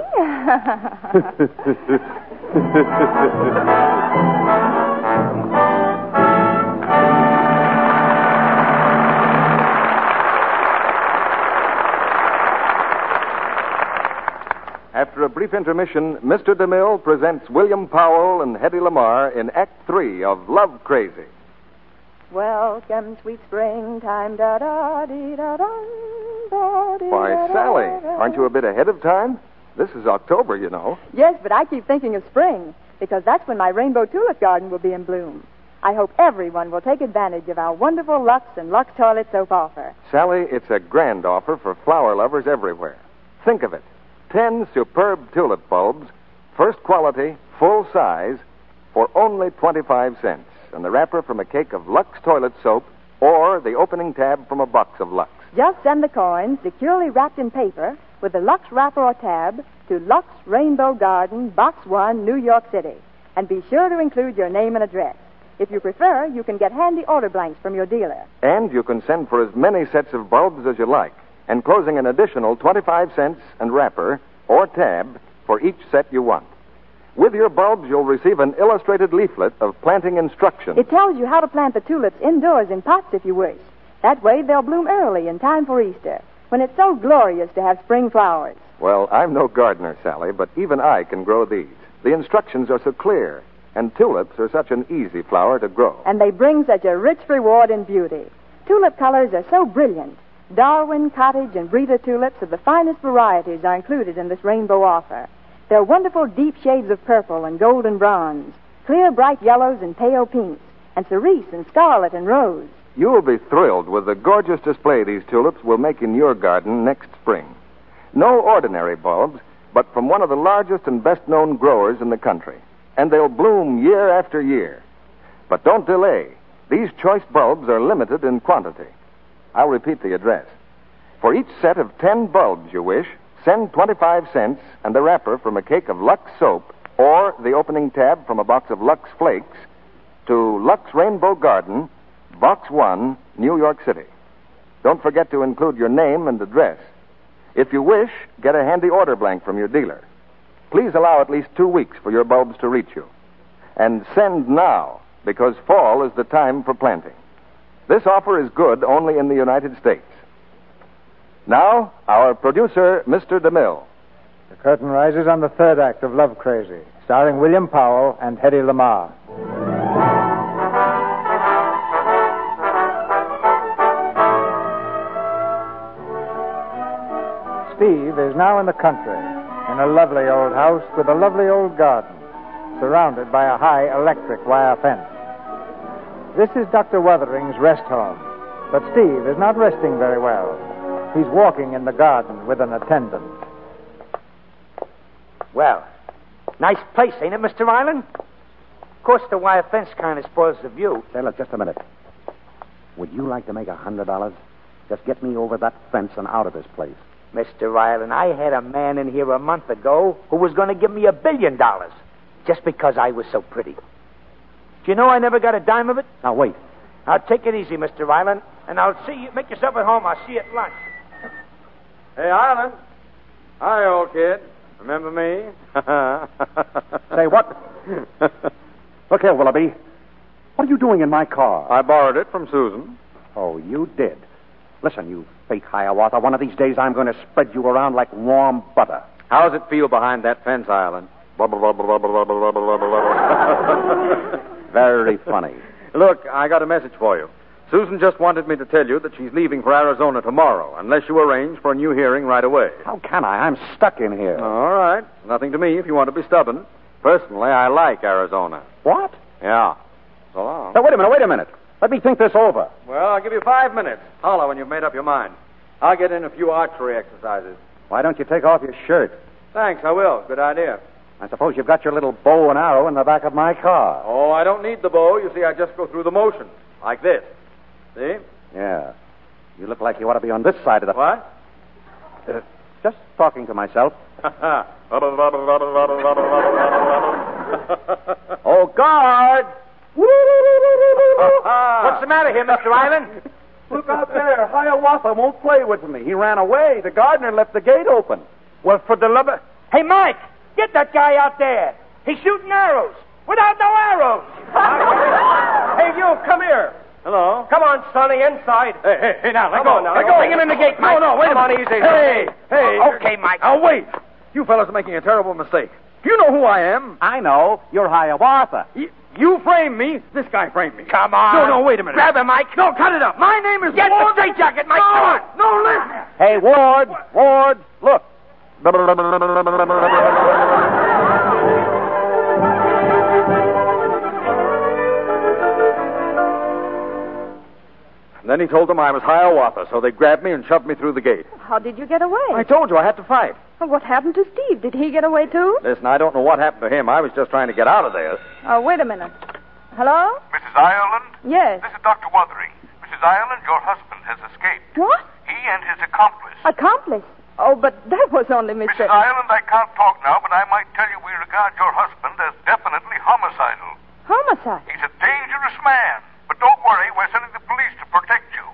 After a brief intermission, Mr. DeMille presents William Powell and Hedy Lamarr in Act 3 of Love Crazy. Welcome, sweet springtime, da-da-dee-da-dum, da-dee-da-da-da. Why, Sally, aren't you a bit ahead of time? This is October, you know. Yes, but I keep thinking of spring, because that's when my rainbow tulip garden will be in bloom. I hope everyone will take advantage of our wonderful Lux and Lux Toilet Soap offer. Sally, it's a grand offer for flower lovers everywhere. Think of it. 10 superb tulip bulbs, first quality, full size, for only 25 cents. And the wrapper from a cake of Lux Toilet Soap or the opening tab from a box of Lux. Just send the coins, securely wrapped in paper, with the Lux wrapper or tab to Lux Rainbow Garden, Box 1, New York City. And be sure to include your name and address. If you prefer, you can get handy order blanks from your dealer. And you can send for as many sets of bulbs as you like, enclosing an additional 25 cents and wrapper or tab for each set you want. With your bulbs, you'll receive an illustrated leaflet of planting instructions. It tells you how to plant the tulips indoors in pots if you wish. That way they'll bloom early in time for Easter, when it's so glorious to have spring flowers. Well, I'm no gardener, Sally, but even I can grow these. The instructions are so clear, and tulips are such an easy flower to grow. And they bring such a rich reward in beauty. Tulip colors are so brilliant. Darwin, Cottage, and Brita tulips of the finest varieties are included in this rainbow offer. They're wonderful deep shades of purple and golden bronze, clear bright yellows and pale pinks, and cerise and scarlet and rose. You will be thrilled with the gorgeous display these tulips will make in your garden next spring. No ordinary bulbs, but from one of the largest and best-known growers in the country. And they'll bloom year after year. But don't delay. These choice bulbs are limited in quantity. I'll repeat the address. For each set of 10 bulbs you wish, send 25 cents and the wrapper from a cake of Lux soap or the opening tab from a box of Lux Flakes to Lux Rainbow Garden, Box 1, New York City. Don't forget to include your name and address. If you wish, get a handy order blank from your dealer. Please allow at least 2 weeks for your bulbs to reach you. And send now, because fall is the time for planting. This offer is good only in the United States. Now, our producer, Mr. DeMille. The curtain rises on the third act of Love Crazy, starring William Powell and Hedy Lamarr. Steve is now in the country, in a lovely old house with a lovely old garden, surrounded by a high electric wire fence. This is Dr. Wuthering's rest home, but Steve is not resting very well. He's walking in the garden with an attendant. Well, nice place, ain't it, Mr. Ireland? Of course, the wire fence kind of spoils the view. Say, look, just a minute. Would you like to make $100? Just get me over that fence and out of this place. Mr. Ireland, I had a man in here a month ago who was going to give me $1 billion. just because I was so pretty. Do you know I never got a dime of it? Now, wait. Now, take it easy, Mr. Ryland, and I'll see you. Make yourself at home. I'll see you at lunch. Hey, Island. Hi, old kid. Remember me? Say, what? Look here, Willoughby. What are you doing in my car? I borrowed it from Susan. Oh, you did. Listen, you fake Hiawatha, one of these days I'm going to spread you around like warm butter. How does it feel behind that fence, Island? Very funny. Look, I got a message for you. Susan just wanted me to tell you that she's leaving for Arizona tomorrow, unless you arrange for a new hearing right away. How can I? I'm stuck in here. All right. Nothing to me if you want to be stubborn. Personally, I like Arizona. What? Yeah. So long. Now, wait a minute. Let me think this over. Well, I'll give you 5 minutes. Holler when you've made up your mind. I'll get in a few archery exercises. Why don't you take off your shirt? Thanks, I will. Good idea. I suppose you've got your little bow and arrow in the back of my car. Oh, I don't need the bow. You see, I just go through the motions. Like this. See? Yeah. You look like you ought to be on this side of the... What? Just talking to myself. Oh, guard! What's the matter here, Mr. Ryland? Look out there. Hiawatha won't play with me. He ran away. The gardener left the gate open. Well, for the love of... Hey, Mike! Get that guy out there. He's shooting arrows without no arrows. Hey, you, come here. Hello? Come on, Sonny, inside. Hey, now, let Come go. on, now. Let go. Bring him in the gate, Mike. No, wait Come a on, minute. easy. Hey. Okay, Mike. Now, wait. You fellas are making a terrible mistake. Do you know who I am? I know. You're Hiawatha. You framed me. This guy framed me. Come on. No, wait a minute. Grab him, Mike. No, cut it up. My name is Get Ward. the straitjacket, Mike. No, Come on. No, listen. Hey, Ward, look. Then he told them I was Hiawatha, so they grabbed me and shoved me through the gate. How did you get away? I told you I had to fight. Well, what happened to Steve? Did he get away too? Listen, I don't know what happened to him. I was just trying to get out of there. Oh, wait a minute. Hello? Mrs. Ireland? Yes. This is Dr. Wuthering. Mrs. Ireland, your husband has escaped. What? He and his accomplice. Accomplice? Oh, but that was only Mrs. Ireland, I can't talk now, but I might tell you we regard your husband as definitely homicidal. Homicide? He's a dangerous man. But don't worry, we're sending the police to protect you.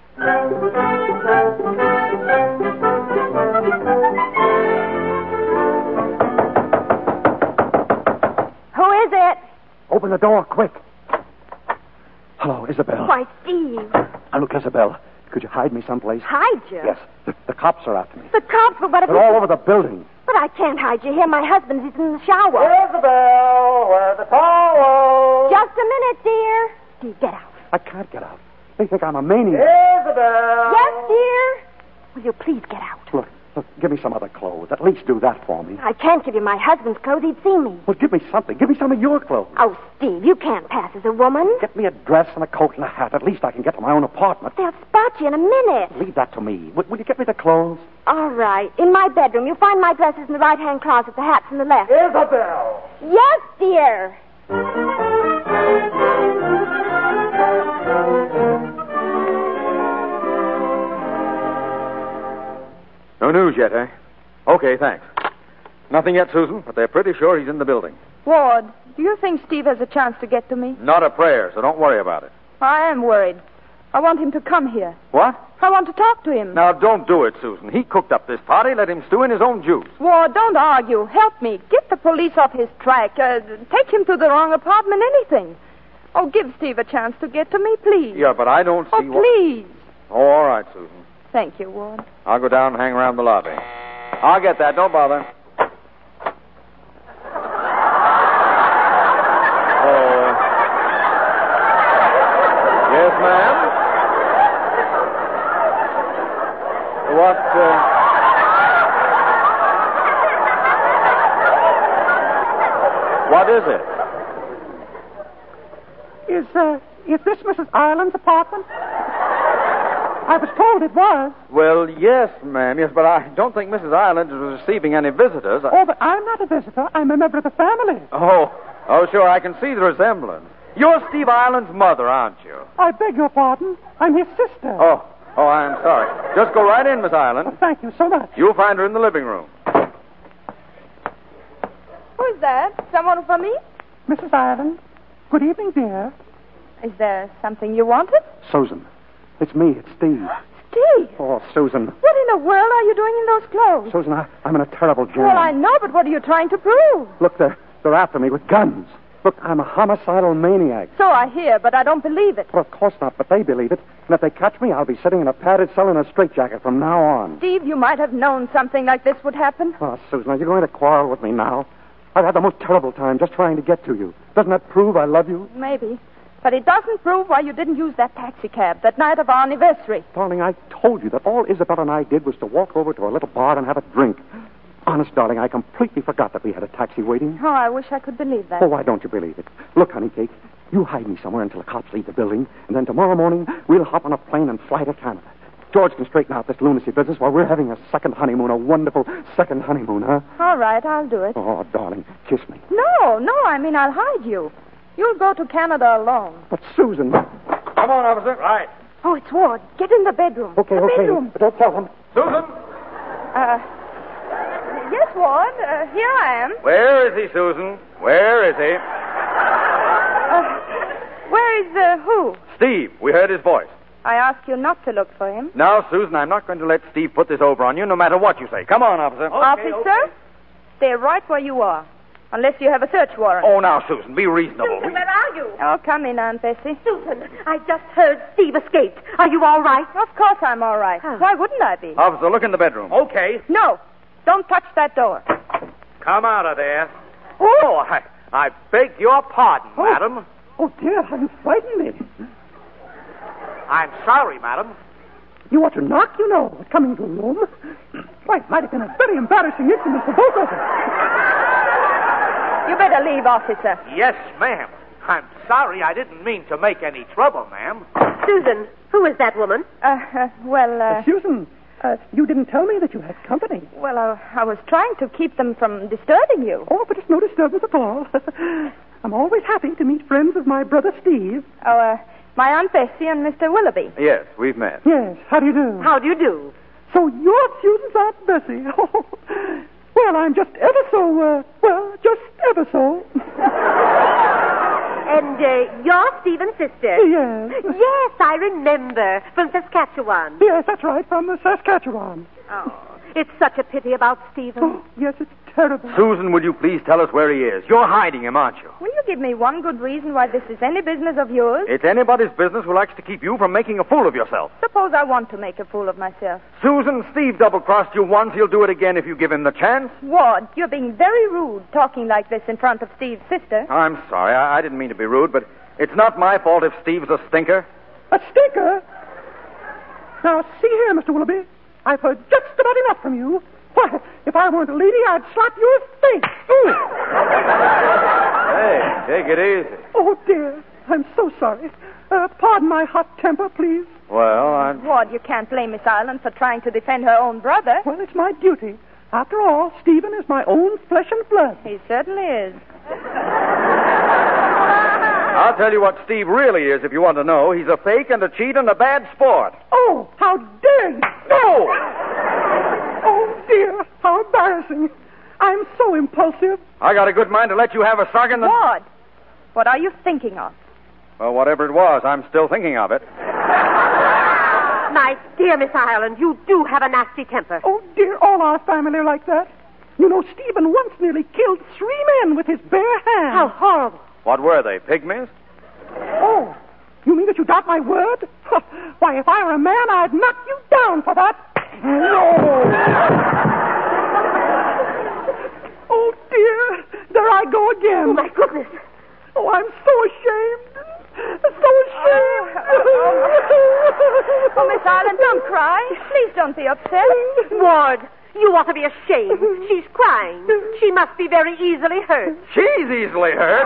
Who is it? Open the door, quick. Hello, Isabel. Why, Steve. Now, look, Isabel, could you hide me someplace? Hide you? Yes, the cops are after me. The cops, but what if They're all over the building. But I can't hide you here. My husband is in the shower. Isabel, where the towels? Just a minute, dear. Steve, get out. I can't get out. They think I'm a maniac. Isabel! Yes, dear? Will you please get out? Look, give me some other clothes. At least do that for me. I can't give you my husband's clothes. He'd see me. Well, give me something. Give me some of your clothes. Oh, Steve, you can't pass as a woman. Get me a dress and a coat and a hat. At least I can get to my own apartment. They'll spot you in a minute. Leave that to me. Will you get me the clothes? All right. In my bedroom. You'll find my dresses in the right-hand closet, the hats in the left. Isabel! Yes, dear. No news yet, eh? Okay, thanks. Nothing yet, Susan, but they're pretty sure he's in the building. Ward, do you think Steve has a chance to get to me? Not a prayer, so don't worry about it. I am worried. I want him to come here. What? I want to talk to him. Now, don't do it, Susan. He cooked up this party. Let him stew in his own juice. Ward, don't argue. Help me. Get the police off his track. Take him to the wrong apartment, anything. Oh, give Steve a chance to get to me, please. Yeah, but I don't see please. Oh, all right, Susan. Thank you, Ward. I'll go down and hang around the lobby. I'll get that. Don't bother. Yes, ma'am? What is it? Is this Mrs. Ireland's apartment? I was told it was. Well, yes, ma'am. Yes, but I don't think Mrs. Ireland is receiving any visitors. Oh, but I'm not a visitor. I'm a member of the family. Oh, sure. I can see the resemblance. You're Steve Ireland's mother, aren't you? I beg your pardon. I'm his sister. Oh, I'm sorry. Just go right in, Miss Ireland. Oh, thank you so much. You'll find her in the living room. Who's that? Someone for me? Mrs. Ireland. Good evening, dear. Is there something you wanted? Susan. It's me. It's Steve. Steve! Oh, Susan. What in the world are you doing in those clothes? Susan, I'm in a terrible jam. Well, I know, but what are you trying to prove? Look, they're after me with guns. Look, I'm a homicidal maniac. So I hear, but I don't believe it. Well, of course not, but they believe it. And if they catch me, I'll be sitting in a padded cell in a straitjacket from now on. Steve, you might have known something like this would happen. Oh, Susan, are you going to quarrel with me now? I've had the most terrible time just trying to get to you. Doesn't that prove I love you? Maybe. But it doesn't prove why you didn't use that taxicab that night of our anniversary. Darling, I told you that all Isabella and I did was to walk over to a little bar and have a drink. Honest, darling, I completely forgot that we had a taxi waiting. Oh, I wish I could believe that. Oh, why don't you believe it? Look, honey cake, you hide me somewhere until the cops leave the building, and then tomorrow morning we'll hop on a plane and fly to Canada. George can straighten out this lunacy business while we're having a second honeymoon, a wonderful second honeymoon, huh? All right, I'll do it. Oh, darling, kiss me. No, I mean I'll hide you. You'll go to Canada alone. But, Susan... Come on, officer. Right. Oh, it's Ward. Get in the bedroom. Okay. Bedroom. But don't tell him. Susan? Yes, Ward. Here I am. Where is he, Susan? Where is he? Where is, who? Steve. We heard his voice. I asked you not to look for him. Now, Susan, I'm not going to let Steve put this over on you no matter what you say. Come on, officer. Officer, stay right where you are. Unless you have a search warrant. Oh, now, Susan, be reasonable. Susan, where are you? Oh, come in, Aunt Bessie. Susan, I just heard Steve escaped. Are you all right? Of course I'm all right. Why wouldn't I be? Officer, look in the bedroom. Okay. No, don't touch that door. Come out of there. Oh, I beg your pardon, madam. Oh, dear, how you frightened me. I'm sorry, madam. You ought to knock, you know, coming to a room. Why, it might have been a very embarrassing incident for both of us. You better leave, officer. Yes, ma'am. I'm sorry. I didn't mean to make any trouble, ma'am. Susan, who is that woman? Susan, you didn't tell me that you had company. Well, I was trying to keep them from disturbing you. Oh, but it's no disturbance at all. I'm always happy to meet friends of my brother Steve. Oh, my Aunt Bessie and Mr. Willoughby. Yes, we've met. Yes, how do you do? How do you do? So you're Susan's Aunt Bessie. Oh, well, I'm just ever so, just ever so. And you're Stephen's sister? Yes. Yes, I remember. From Saskatchewan. Yes, that's right, from Saskatchewan. Oh, it's such a pity about Stephen. Oh, yes, it's terrible. Susan, would you please tell us where he is? You're hiding him, aren't you? Will you give me one good reason why this is any business of yours? It's anybody's business who likes to keep you from making a fool of yourself. Suppose I want to make a fool of myself. Susan, Steve double-crossed you once. He'll do it again if you give him the chance. Ward, you're being very rude talking like this in front of Steve's sister. I'm sorry. I didn't mean to be rude, but it's not my fault if Steve's a stinker. A stinker? Now, see here, Mr. Willoughby. I've heard just about enough from you. Why, if I weren't a lady, I'd slap your face. Ooh. Hey, take it easy. Oh, dear. I'm so sorry. Pardon my hot temper, please. Well, Ward, you can't blame Miss Ireland for trying to defend her own brother. Well, it's my duty. After all, Stephen is my own flesh and blood. He certainly is. I'll tell you what Steve really is, if you want to know. He's a fake and a cheat and a bad sport. Oh, how dare you! No! Oh, dear, how embarrassing. I'm so impulsive. I got a good mind to let you have a suck in the... Ward, what are you thinking of? Well, whatever it was, I'm still thinking of it. My dear Miss Ireland, you do have a nasty temper. Oh, dear, all our family are like that. You know, Stephen once nearly killed 3 men with his bare hands. How horrible. What were they, pygmies? Oh, you mean that you doubt my word? Why, if I were a man, I'd knock you down for that. No! Oh, dear, there I go again. Oh, my goodness. Oh, I'm so ashamed. So ashamed. Oh, Miss Ireland, don't cry. Please don't be upset. Ward, you ought to be ashamed. She's crying. She must be very easily hurt. She's easily hurt.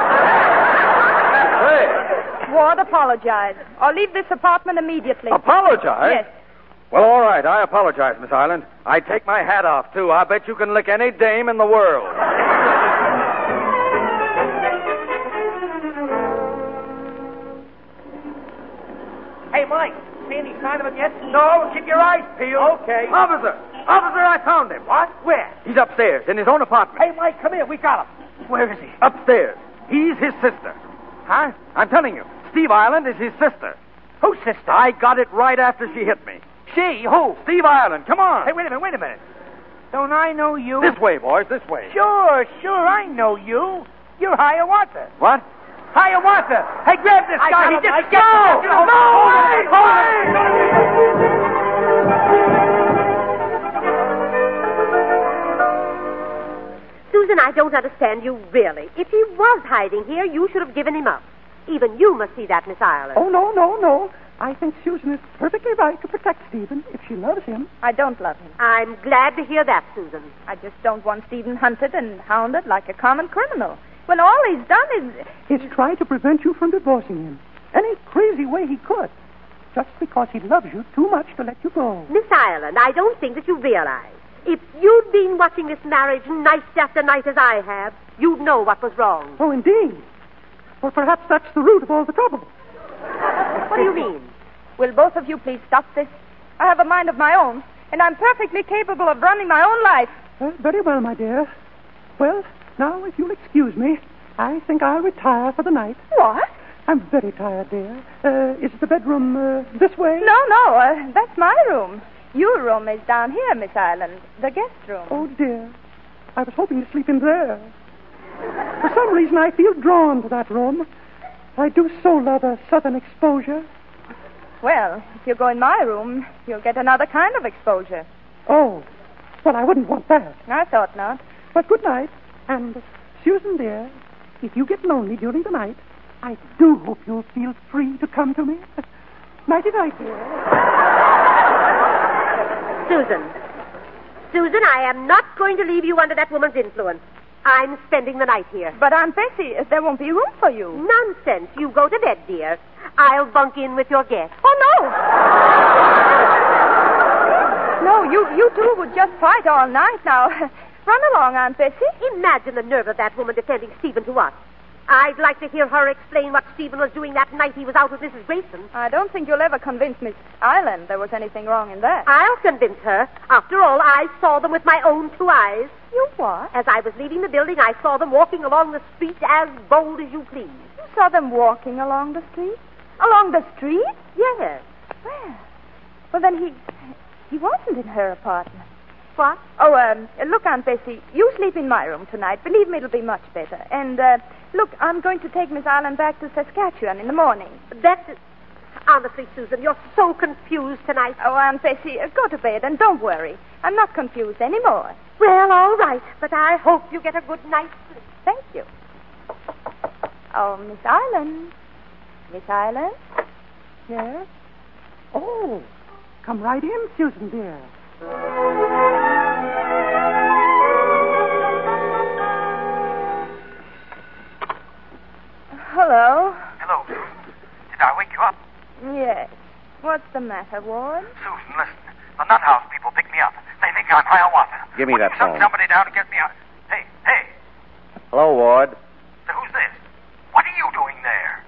Hey. Ward, apologize. Or leave this apartment immediately. Apologize? Yes. Well, all right. I apologize, Miss Ireland. I take my hat off, too. I bet you can lick any dame in the world. Hey, Mike, see any sign of him yet? No, keep your eyes peeled. Okay. Officer, I found him. What? Where? He's upstairs in his own apartment. Hey, Mike, come here. We got him. Where is he? Upstairs. He's his sister. Huh? I'm telling you, Steve Ireland is his sister. Whose sister? I got it right after she hit me. She? Who? Steve Ireland, come on. Hey, wait a minute. Don't I know you? This way, boys, this way. Sure, I know you. You're Hiawatha. What? Hiawatha! Hey, grab this guy. He just No! Susan, I don't understand you, really. If he was hiding here, you should have given him up. Even you must see that, Miss Ireland. Oh, no. I think Susan is perfectly right to protect Stephen if she loves him. I don't love him. I'm glad to hear that, Susan. I just don't want Stephen hunted and hounded like a common criminal. When all he's done is... He's tried to prevent you from divorcing him. Any crazy way he could. Just because he loves you too much to let you go. Miss Ireland, I don't think that you realize. If you'd been watching this marriage night after night as I have, you'd know what was wrong. Oh, indeed. Or perhaps that's the root of all the trouble. What do you mean? Will both of you please stop this? I have a mind of my own, and I'm perfectly capable of running my own life. Very well, my dear. Well, now, if you'll excuse me, I think I'll retire for the night. What? I'm very tired, dear. Is the bedroom this way? No, that's my room. Your room is down here, Miss Ireland, the guest room. Oh, dear. I was hoping to sleep in there. For some reason, I feel drawn to that room. I do so love a southern exposure. Well, if you go in my room, you'll get another kind of exposure. Oh, well, I wouldn't want that. I thought not. But good night. And, Susan, dear, if you get lonely during the night, I do hope you'll feel free to come to me. Nighty-night, dear. Susan, I am not going to leave you under that woman's influence. I'm spending the night here. But, Aunt Bessie, there won't be room for you. Nonsense. You go to bed, dear. I'll bunk in with your guest. Oh, no! No, you two would just fight all night now. Run along, Aunt Bessie. Imagine the nerve of that woman defending Stephen to us. I'd like to hear her explain what Stephen was doing that night he was out with Mrs. Grayson. I don't think you'll ever convince Miss Ireland there was anything wrong in that. I'll convince her. After all, I saw them with my own 2 eyes. You what? As I was leaving the building, I saw them walking along the street as bold as you please. You saw them walking along the street? Along the street? Yes. Where? Well, then he wasn't in her apartment. What? Oh, look, Aunt Bessie, you sleep in my room tonight. Believe me, it'll be much better. And, look, I'm going to take Miss Ireland back to Saskatchewan in the morning. Honestly, Susan, you're so confused tonight. Oh, Aunt Bessie, go to bed and don't worry. I'm not confused anymore. Well, all right, but I hope you get a good night's sleep. Thank you. Oh, Miss Ireland. Miss Ireland? Yes? Oh, come right in, Susan, dear. Hello. Hello, Susan. Did I wake you up? Yes. What's the matter, Ward? Susan, listen. The nut house people picked me up. They think I'm Hiawatha. Give me that Send phone. somebody down to get me out. Hey. Hello, Ward. Who's this? What are you doing there?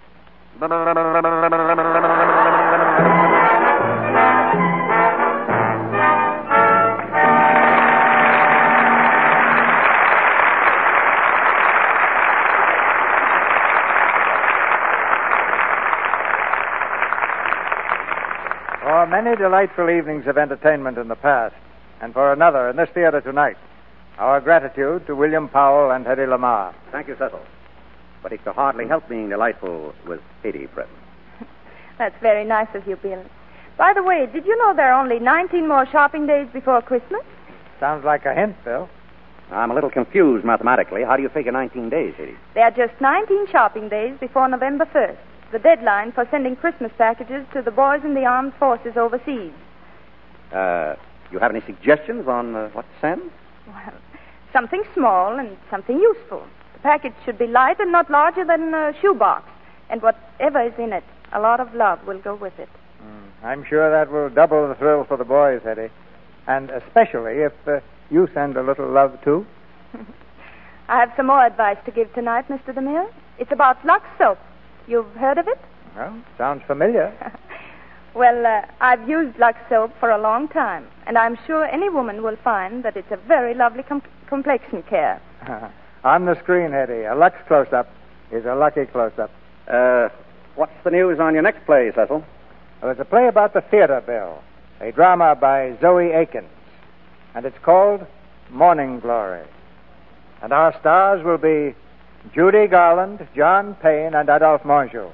For many delightful evenings of entertainment in the past, and for another in this theater tonight, our gratitude to William Powell and Hedy Lamarr. Thank you, Cecil. But it could hardly help being delightful with Hedy present. That's very nice of you, Bill. By the way, did you know there are only 19 more shopping days before Christmas? Sounds like a hint, Bill. I'm a little confused mathematically. How do you figure 19 days, Hedy? There are just 19 shopping days before November 1st, the deadline for sending Christmas packages to the boys in the armed forces overseas. You have any suggestions on what to send? Well, something small and something useful. The package should be light and not larger than a shoebox. And whatever is in it, a lot of love will go with it. I'm sure that will double the thrill for the boys, Hedy. And especially if you send a little love, too. I have some more advice to give tonight, Mr. DeMille. It's about Lux soap. You've heard of it? Well, sounds familiar. Well, I've used Lux soap for a long time, and I'm sure any woman will find that it's a very lovely complexion care. On the screen, Hedy, a Lux close-up. is a lucky close-up. What's the news on your next play, Cecil? Well, it's a play about the theater bill, a drama by Zoe Akins, and it's called Morning Glory. And our stars will be Judy Garland, John Payne, and Adolphe Menjou.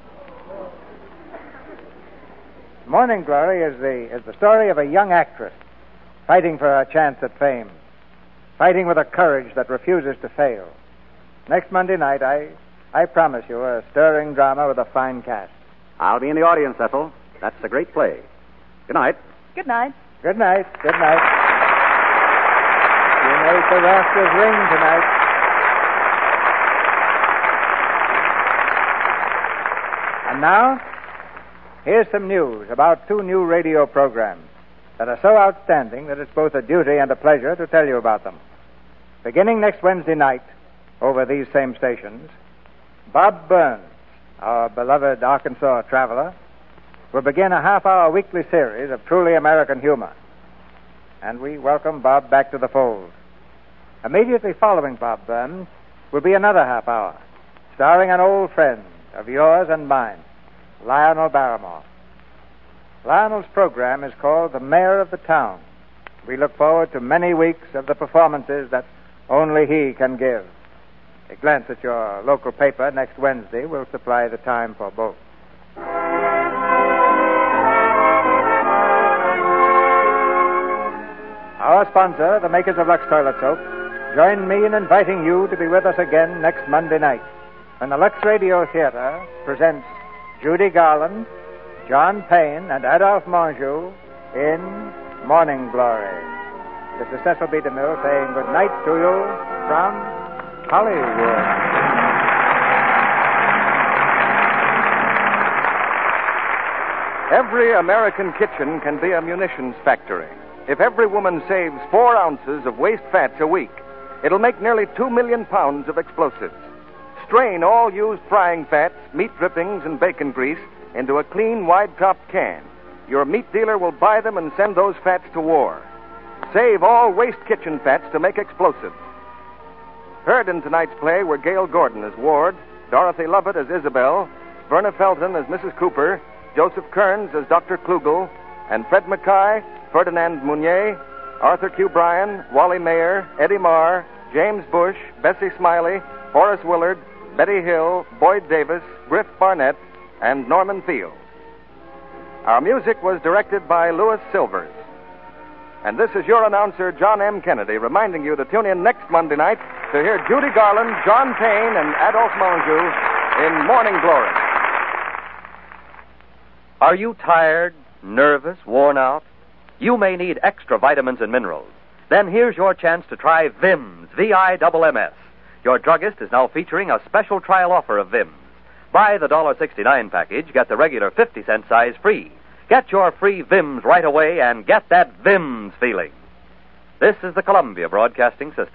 Morning Glory is the story of a young actress fighting for her chance at fame, fighting with a courage that refuses to fail. Next Monday night, I promise you a stirring drama with a fine cast. I'll be in the audience, Cecil. That's a great play. Good night. Good night. Good night. Good night. You made the rafters ring tonight. And now, here's some news about 2 new radio programs that are so outstanding that it's both a duty and a pleasure to tell you about them. Beginning next Wednesday night, over these same stations, Bob Burns, our beloved Arkansas traveler, will begin a half-hour weekly series of truly American humor. And we welcome Bob back to the fold. Immediately following Bob Burns will be another half-hour, starring an old friend of yours and mine, Lionel Barrymore. Lionel's program is called The Mayor of the Town. We look forward to many weeks of the performances that only he can give. A glance at your local paper next Wednesday will supply the time for both. Our sponsor, the makers of Lux Toilet Soap, join me in inviting you to be with us again next Monday night when the Lux Radio Theater presents Judy Garland, John Payne, and Adolphe Menjou in Morning Glory. This is Cecil B. DeMille saying good night to you from Hollywood. Every American kitchen can be a munitions factory. If every woman saves 4 ounces of waste fats a week, it'll make nearly 2 million pounds of explosives. Strain all used frying fats, meat drippings, and bacon grease into a clean, wide-topped can. Your meat dealer will buy them and send those fats to war. Save all waste kitchen fats to make explosives. Heard in tonight's play were Gail Gordon as Ward, Dorothy Lovett as Isabel, Verna Felton as Mrs. Cooper, Joseph Kearns as Dr. Klugel, and Fred Mackay, Ferdinand Mounier, Arthur Q. Bryan, Wally Mayer, Eddie Marr, James Bush, Bessie Smiley, Horace Willard, Betty Hill, Boyd Davis, Griff Barnett, and Norman Field. Our music was directed by Louis Silvers. And this is your announcer, John M. Kennedy, reminding you to tune in next Monday night to hear Judy Garland, John Payne, and Adolphe Menjou in Morning Glory. Are you tired, nervous, worn out? You may need extra vitamins and minerals. Then here's your chance to try Vims, V-I-M-M-S. Your druggist is now featuring a special trial offer of Vims. Buy the $1.69 package, get the regular 50-cent size free. Get your free Vims right away and get that Vims feeling. This is the Columbia Broadcasting System.